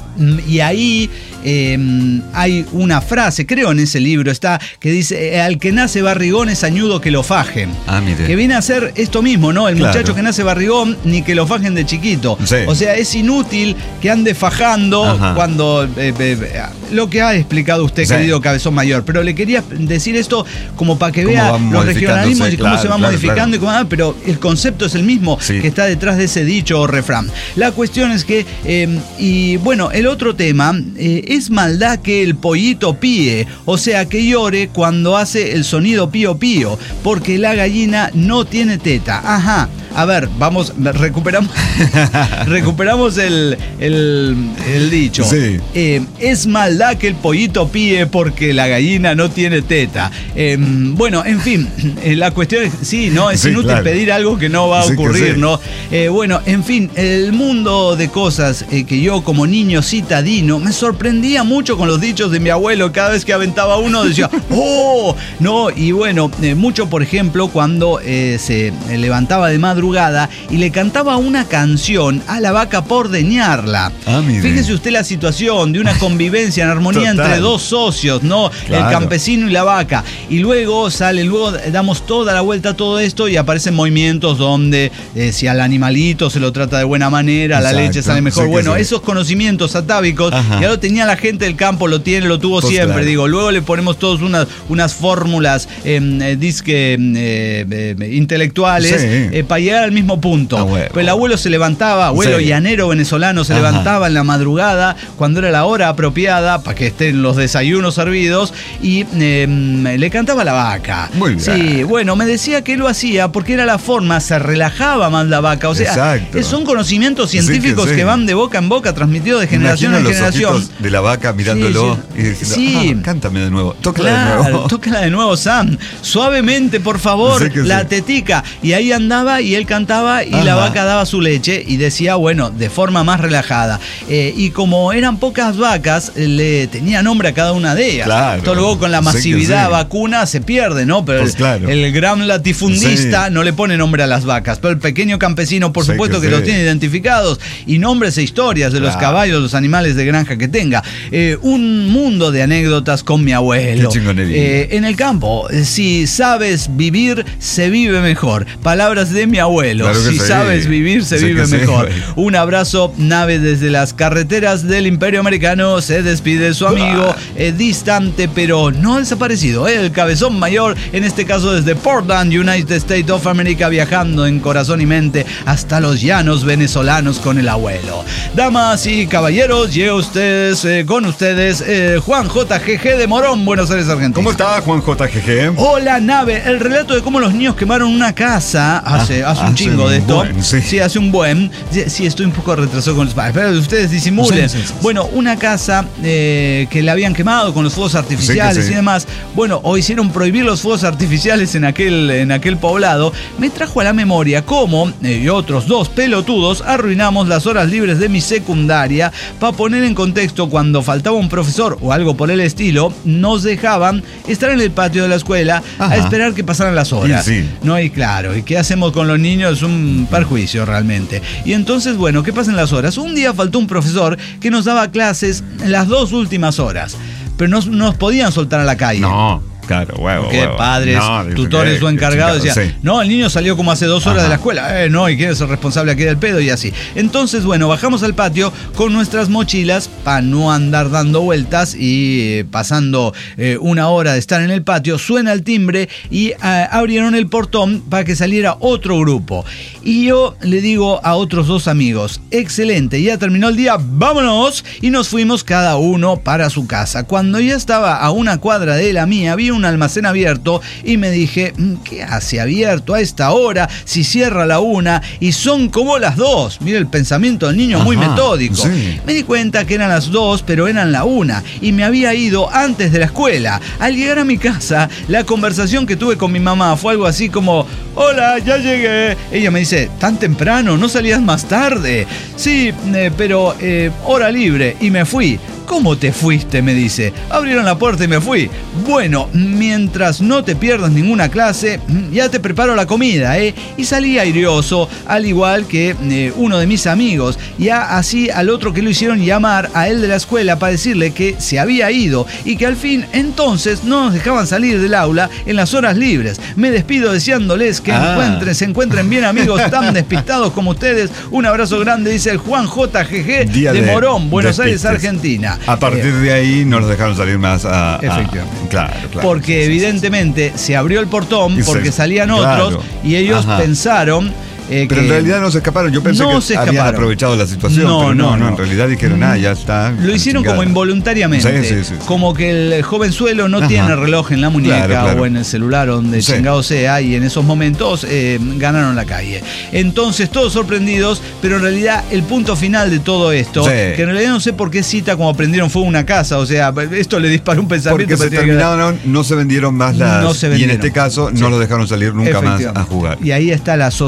Y ahí eh, hay una frase, creo en ese libro, está, que dice, eh, al que nace barrigón es añudo que lo fajen. Ah, mire. Que viene a ser esto mismo, ¿no? El Claro. muchacho que nace barrigón, ni que lo fajen de chiquito. Sí. O sea, es inútil que ande fajando Ajá. cuando... eh, eh, eh, lo que ha explicado usted, Sí. querido cabezón mayor. Pero le quería decir esto como para que Cómo vea van los regionalismos modificándose, y cómo claro, se va claro, modificando y cómo, ah, pero el concepto es el mismo Sí. que está detrás de ese dicho o refrán. La cuestión es que, eh, y bueno, el otro tema, eh, es maldad que el pollito píe, o sea, que llore cuando hace el sonido pío pío, porque la gallina no tiene teta. Ajá. A ver, vamos, recuperamos recuperamos el, el, el dicho. Sí. Eh, es maldad que el pollito píe porque la gallina no tiene teta. Eh, bueno, en fin, eh, la cuestión es, sí, ¿no? Es Sí, inútil claro. pedir algo que no va a Sí que ocurrir, sí. ¿no? Eh, bueno, en fin, el mundo de cosas eh, que yo como niño citadino me sorprendía mucho con los dichos de mi abuelo. Cada vez que aventaba uno decía, ¡oh! No, y bueno, eh, mucho, por ejemplo, cuando eh, se levantaba de madrugada madrugada y le cantaba una canción a la vaca por deñarla. Ah, mire. Fíjese usted la situación de una convivencia en armonía Total. entre dos socios, ¿no? Claro. El campesino y la vaca. Y luego sale, luego damos toda la vuelta a todo esto y aparecen movimientos donde eh, si al animalito se lo trata de buena manera, Exacto. la leche sale mejor. Sí que Bueno, sí. esos conocimientos atávicos Ajá. ya lo tenía la gente del campo, lo tiene, lo tuvo Pues siempre. claro. Digo, luego le ponemos todos unas, unas fórmulas eh, eh, disque eh, eh, intelectuales Sí. eh, para llegar al mismo punto. Ah, bueno. Pero el abuelo se levantaba, abuelo Sí. llanero venezolano, se Ajá. levantaba en la madrugada cuando era la hora apropiada para que estén los desayunos servidos y eh, le cantaba a la vaca. Muy bien. Sí, bueno, me decía que lo hacía porque era la forma, se relajaba más la vaca. O sea, Exacto. son conocimientos Sí que científicos que, sí. van de boca en boca, transmitidos de Me generación en imagino los generación. ojitos de la vaca mirándolo Sí, sí. y diciendo, Sí. ah, cántame de nuevo, tócala de Claro, nuevo. tócala de nuevo, Sam. Suavemente, por favor, Sí que la sí. tetica. Y ahí andaba y él cantaba y Ajá. la vaca daba su leche y decía, bueno, de forma más relajada. Eh, y como eran pocas vacas, le tenía nombre a cada una de ellas. Claro. Todo luego con la Sí que masividad sí. vacuna se pierde, ¿no? Pero Pues el, claro. el gran latifundista Sí. no le pone nombre a las vacas. Pero el pequeño campesino, por Sí supuesto, que que, sí. los tiene identificados. Y nombres e historias de los Claro. caballos, los animales de granja que tenga. Eh, un mundo de anécdotas con mi abuelo. Qué chingonería. Eh, en el campo, si sabes vivir, se vive mejor. Palabras de mi abuelo. Claro que Si sí. sabes vivir, se Sí vive que sí, mejor. güey. Un abrazo, nave desde las carreteras del Imperio Americano. Se despide su amigo, eh, distante pero no desaparecido. eh, El cabezón mayor, en este caso desde Portland, United States of America, viajando en corazón y mente hasta los llanos venezolanos con el abuelo. Damas y caballeros, llega ustedes, eh, con ustedes, eh, Juan J G G de Morón, Buenos Aires, Argentina. ¿Cómo está Juan J G G? Hola, nave. El relato de cómo los niños quemaron una casa hace, Ah, hace un hace chingo un de esto. buen, sí. hace un buen. Sí, sí, estoy un poco retrasado con los padres. Pero ustedes disimulen. Sí, sí, sí. Bueno, una casa eh, que la habían quemado con los fuegos artificiales Sí que sí. y demás. Bueno, o hicieron prohibir los fuegos artificiales en aquel, en aquel poblado. Me trajo a la memoria cómo eh, y otros dos pelotudos arruinamos las horas libres de mi secundaria. Para poner en contexto, cuando faltaba un profesor o algo por el estilo, nos dejaban estar en el patio de la escuela Ajá. a esperar que pasaran las horas. Y sí. No, y claro, ¿y qué hacemos con los niños? Es un perjuicio realmente. Y entonces, bueno, ¿qué pasa en las horas? Un día faltó un profesor que nos daba clases en las dos últimas horas, pero no nos podían soltar a la calle. No, claro, huevo. Porque huevo. padres, No, dice tutores que- o que encargados chingado, decían, sí. no, el niño salió como hace dos horas Ajá. de la escuela, eh, no, y quién es el responsable aquí del pedo y así. Entonces, bueno, bajamos al patio con nuestras mochilas para no andar dando vueltas y eh, pasando eh, una hora de estar en el patio, suena el timbre y eh, abrieron el portón para que saliera otro grupo. Y yo le digo a otros dos amigos, excelente, ya terminó el día, vámonos, y nos fuimos cada uno para su casa. Cuando ya estaba a una cuadra de la mía, vi un almacén abierto y me dije, ¿qué hace abierto a esta hora si cierra la una y son como las dos? Mira el pensamiento del niño, muy Ajá, metódico. sí. Me di cuenta que eran las dos, pero eran la una y me había ido antes de la escuela. Al llegar a mi casa, la conversación que tuve con mi mamá fue algo así como, hola, ya llegué. Ella me dice, ¿tan temprano? ¿No salías más tarde? Sí, eh, pero eh, hora libre y me fui. ¿Cómo te fuiste?, me dice. Abrieron la puerta y me fui. Bueno, mientras no te pierdas ninguna clase, ya te preparo la comida, ¿eh? Y salí airioso, al igual que eh, uno de mis amigos. Ya así al otro que lo hicieron llamar a él de la escuela para decirle que se había ido y que al fin entonces no nos dejaban salir del aula en las horas libres. Me despido deseándoles que Ah. encuentren, se encuentren bien, amigos tan despistados como ustedes. Un abrazo grande, dice el Juan J G G Día de de Morón, Buenos Aires, despistes. Argentina. A partir Eh, de ahí no nos dejaron salir más a... a- Efectivamente. claro, claro. porque Sí, sí, sí. evidentemente se abrió el portón Y se- porque salían claro. otros y ellos Ajá. pensaron eh, Pero que en realidad no se escaparon. Yo pensé no que se habían escaparon. aprovechado la situación. No, pero no, no, no, no. en realidad dijeron, ah, ya está. lo hicieron chingada. como involuntariamente. Sí, sí, sí, sí. Como que el jovenzuelo no Ajá. tiene reloj en la muñeca Claro, claro. o en el celular, donde Sí. chingado sea, y en esos momentos eh, ganaron la calle. Entonces, todos sorprendidos, pero en realidad el punto final de todo esto, Sí. que en realidad no sé por qué cita como prendieron fuego una casa, o sea, esto le disparó un pensamiento. Porque se pero tiene que- terminaron, no se vendieron más las... No se Y en vendieron. este caso Sí. no lo dejaron salir nunca más a Efectivamente. jugar. Y ahí está la asociación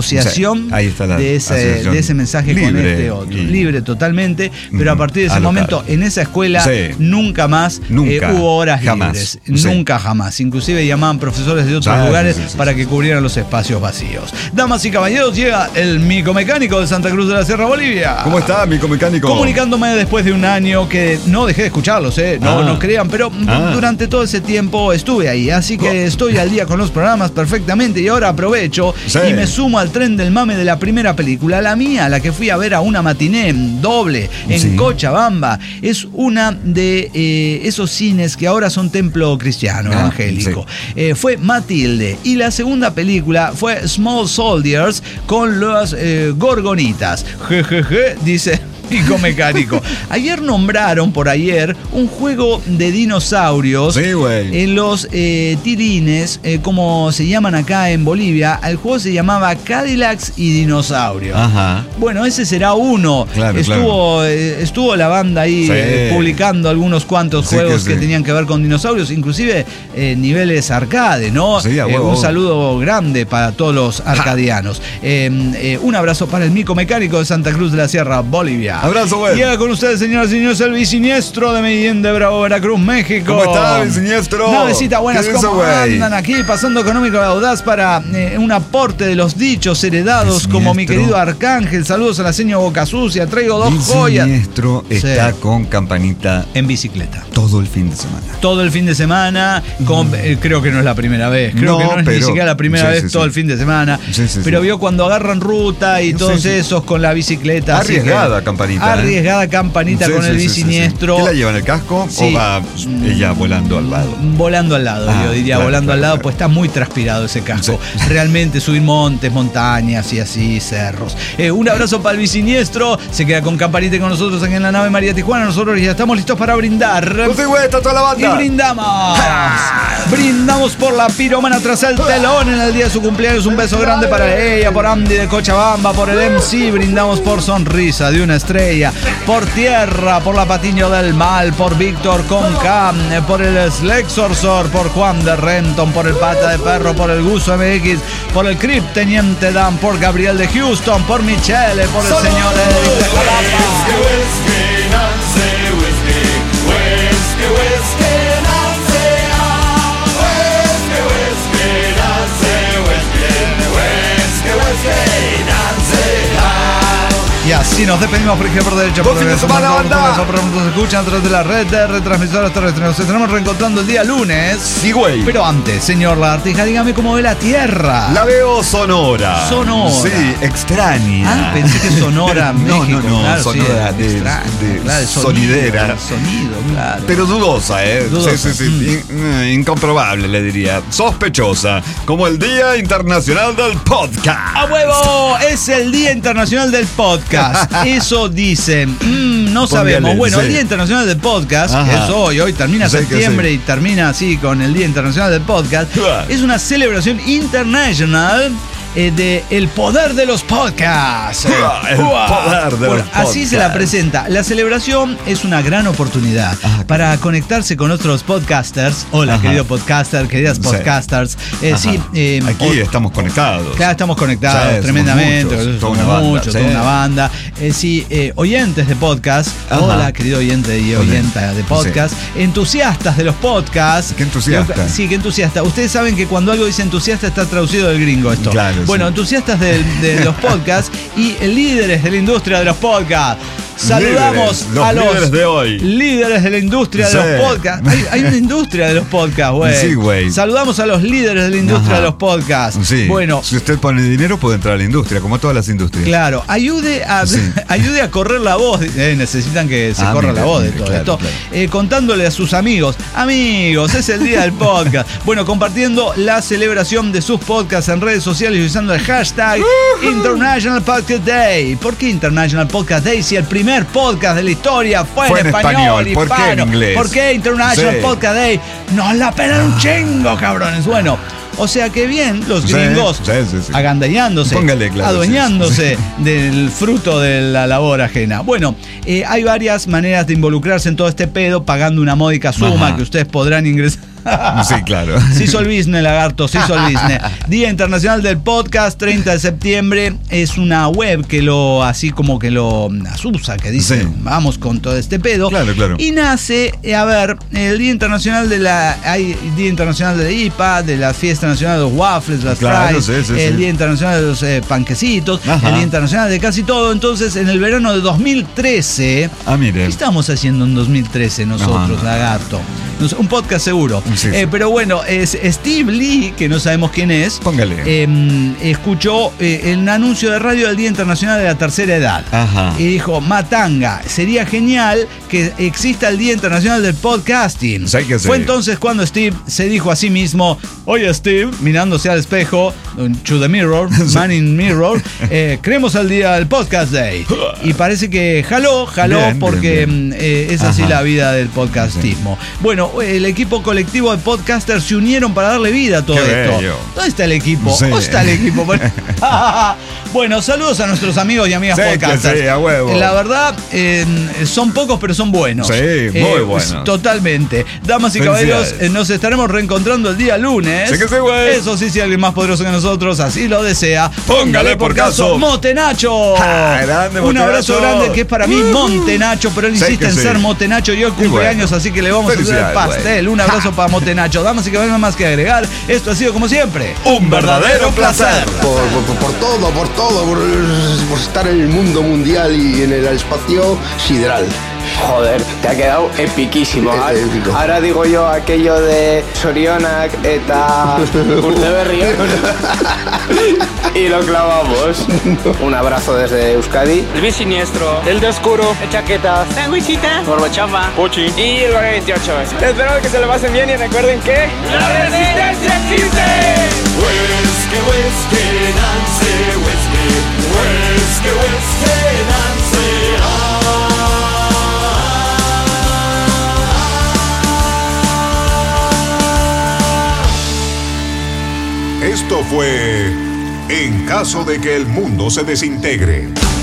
asociación, Ahí está la de, ese, asociación. de ese mensaje Libre, con este otro. y... Libre totalmente, pero uh-huh. a partir de ese Alocado. momento, en esa escuela, sí. nunca más nunca, eh, hubo horas jamás. libres. Sí. Nunca jamás. Inclusive llamaban profesores de otros sí, lugares sí, sí, para sí. que cubrieran los espacios vacíos. Damas y caballeros, llega el micomecánico de Santa Cruz de la Sierra, Bolivia. ¿Cómo está, micomecánico? Comunicándome después de un año que no dejé de escucharlos, ¿eh? No, Ah. no crean, pero Ah. durante todo ese tiempo estuve ahí, así que estoy al día con los programas perfectamente y ahora aprovecho Sí. y me sumo al tren del mame de la primera película, la mía, la que fui a ver a una matiné doble en Sí. Cochabamba. Es una de eh, esos cines que ahora son templo cristiano, Ah, evangélico. Eh, fue Matilde y la segunda película fue Small Soldiers con las eh, gorgonitas. Jejeje, dice Pico Mecánico. Ayer nombraron, por ayer, un juego de dinosaurios. Sí, güey. En los eh, tirines, eh, como se llaman acá en Bolivia, el juego se llamaba Cadillacs y Dinosaurios. Ajá. Bueno, ese será uno. Claro, estuvo, claro. eh, estuvo la banda ahí Sí. eh, publicando algunos cuantos Sí, juegos que que, sí. tenían que ver con dinosaurios, inclusive eh, niveles arcade, ¿no? Sí, a Eh, huevo. un saludo grande para todos los arcadianos. Eh, eh, un abrazo para el Mico Mecánico de Santa Cruz de la Sierra, Bolivia. Abrazo, güey. Llega con ustedes, señoras y señores, el bisiniestro de Medellín de Bravo, Veracruz, México. ¿Cómo está, bisiniestro? Navecita, buenas, ¿Qué dice, ¿cómo güey? andan aquí? Pasando económico de audaz para eh, un aporte de los dichos heredados, como mi Bisiniestro. querido Arcángel. Saludos a la señora Boca Sucia. Traigo dos El joyas. siniestro está Sí. con campanita En bicicleta. todo el fin de semana. Todo el fin de semana, con- eh, creo que no es la primera vez, creo No, que no es ni pero- siquiera la primera sí, vez sí, todo sí. el fin de semana, Sí, sí, pero sí. vio cuando agarran ruta y Sí, todos sí. esos con la bicicleta. así Arriesgada que- campanita, ¿eh? Arriesgada campanita Sí, con sí, el sí, sí, sí. bisiniestro. ¿Qué la lleva en el casco Sí. o va ella volando al lado? Volando al lado, Ah, yo diría, claro, volando claro, al lado, claro. pues está muy transpirado ese casco. Sí. Realmente subir montes, montañas y así, cerros. Eh, un abrazo para el bisiniestro. Se queda con campanita y con nosotros aquí en la nave María Tijuana. Nosotros ya estamos listos para brindar. No sé, güey, está toda la Y banda. brindamos. Brindamos por la piromana tras el telón en el día de su cumpleaños. Un beso grande para ella, por Andy de Cochabamba, por el M C. Brindamos por Sonrisa de una estrella, por Tierra, por la Patiño del Mal, por Víctor Conca, por el Slexorsor, por Juan de Renton, por el Pata de Perro, por el Guso M X, por el Crip Teniente Dan, por Gabriel de Houston, por Michele, por el señor Eric de Jalapa. Y así nos despedimos por izquierda, por derecha, por Buen fin de derecha, semana, por banda. derecha, por derecha. Nos escuchan a través de la red de retransmisoras terrestres. Nos estaremos reencontrando el día lunes. Sí, güey. Pero antes, señor Lagartija, dígame cómo ve la Tierra. La veo sonora. Sonora. Sí, extraña. Ah, pensé que Sonora, No, México. no, no, claro, sonora sí, de- extraño, de claro, el sonido, sonidera. el sonido, claro. Pero dudosa, ¿eh? Dudosa. Sí, sí, sí. Mm. In- eh, incomprobable, le diría. Sospechosa. Como el Día Internacional del Podcast. ¡A huevo! Es el Día Internacional del Podcast. Eso dicen. Mm, no sabemos. Póngale, Bueno, sí. el Día Internacional del Podcast, Ajá. que es hoy, hoy termina Sí, que septiembre sí. y termina así con el Día Internacional del Podcast, Claro. es una celebración internacional eh, de el poder de los podcasts. Uah, el poder de los Así se la podcasts. presenta. La celebración es una gran oportunidad Ah, para conectarse con otros podcasters. Hola, Ajá. querido podcaster, queridas Sí. podcasters. Eh, Ajá. sí, eh, Aquí o- estamos conectados. Claro, estamos conectados Sí, somos tremendamente. muchos, somos toda una banda, muchos, sí. toda una banda. Eh, sí, eh, oyentes de podcast. Ajá. Hola, querido oyente y Hola. oyenta de podcast. Entusiastas de los podcasts. Qué entusiasta. Sí, qué entusiasta. Ustedes saben que cuando algo dice entusiasta está traducido del gringo esto. Claro, bueno, sí. entusiastas de, de los podcasts y líderes de la industria de los podcasts. Saludamos Líderes, los a los líderes de hoy. líderes de la industria Sí. de los podcasts. Hay, hay una industria de los podcasts, güey. Sí, güey. Saludamos a los líderes de la industria Ajá. de los podcasts. Sí. Bueno, Si usted pone dinero, puede entrar a la industria, como todas las industrias. claro, ayude a, Sí. ayude a correr la voz. Eh, necesitan que se Ah, corra mire, la voz de mire, todo claro, esto. claro. Eh, contándole a sus amigos. Amigos, es el día del podcast. Bueno, compartiendo la celebración de sus podcasts en redes sociales y usando el hashtag International Podcast Day. ¿Por qué International Podcast Day si el primer podcast de la historia fue, Fue en en español? español, ¿por qué en hispano? inglés? ¿Por qué International Sí. Podcast Day? Nos la pelan un chingo, cabrones. Bueno. O sea que bien, los Sí, gringos sí, sí, sí. agandallándose, Póngale, claro, adueñándose sí. del fruto de la labor ajena. Bueno, eh, hay varias maneras de involucrarse en todo este pedo, pagando una módica suma Ajá. que ustedes podrán ingresar Sí, claro. Se hizo el business, lagarto, se hizo el business. Día Internacional del Podcast, treinta de septiembre. Es una web que lo, así como que lo asusa, que dice, sí, vamos con todo este pedo. Claro, claro. Y nace, a ver, el Día Internacional de la, hay Día Internacional de la I P A, de la Fiesta Nacional de los Waffles, las claro, fries, sí, sí, el sí. Día Internacional de los eh, panquecitos, Ajá. el Día Internacional de casi todo. Entonces, en el verano de dos mil trece, ah, mire. ¿qué estábamos haciendo en dos mil trece nosotros, no, no. lagarto? Un podcast seguro. Sí, sí. Eh, pero bueno, es Steve Lee, que no sabemos quién es. Póngale. Eh, escuchó eh, el anuncio de radio del Día Internacional de la Tercera Edad. Ajá. Y dijo, matanga, sería genial que exista el Día Internacional del Podcasting. Sí, que sí. Fue entonces cuando Steve se dijo a sí mismo, oye Steve, mirándose al espejo, to the mirror, man in mirror, eh, creemos el Día del Podcast Day. Y parece que jaló, jaló, Bien, porque bien, bien. Eh, es así Ajá. la vida del podcastismo. Sí. Bueno, el equipo colectivo de podcasters se unieron para darle vida a todo Qué esto. bello. ¿Dónde está el equipo? Sí. ¿Dónde está el equipo? Bueno, saludos a nuestros amigos y amigas Sí, podcasters. que sí, a huevo. La verdad, eh, son pocos, pero son buenos. Sí, muy Eh, buenos. Totalmente. Damas y caballeros, eh, nos estaremos reencontrando el día lunes. Sí que sí, güey. Eso sí, si alguien más poderoso que nosotros así lo desea, póngale por caso Motenacho. Ah, grande, Un Motenacho. abrazo grande que es para mí Montenacho, pero él Sí insiste que en sí. ser Motenacho y hoy Y cumpleaños, bueno. así que le vamos a hacer el Felicidades, pastel. güey. Un abrazo para Motenacho. Damas y caballeros, más que agregar. Esto ha sido como siempre Un verdadero placer. Por, por, por todo, por todo, por, por estar en el mundo mundial y en el espacio sideral. Joder, te ha quedado epiquísimo. Eh, épico. Ahora digo yo aquello de Sorionak eta Urteberri y lo clavamos. Un abrazo desde Euskadi. El bien siniestro, el de oscuro, el chaqueta, sandwichita, Gorbachafa, Pochi y el Vaga veintiocho. Espero que se lo pasen bien y recuerden que ¡la resistencia existe! Whisky, whisky, Nancy, whisky, whisky, whisky, Nancy, ah. Esto fue En caso de que el mundo se desintegre.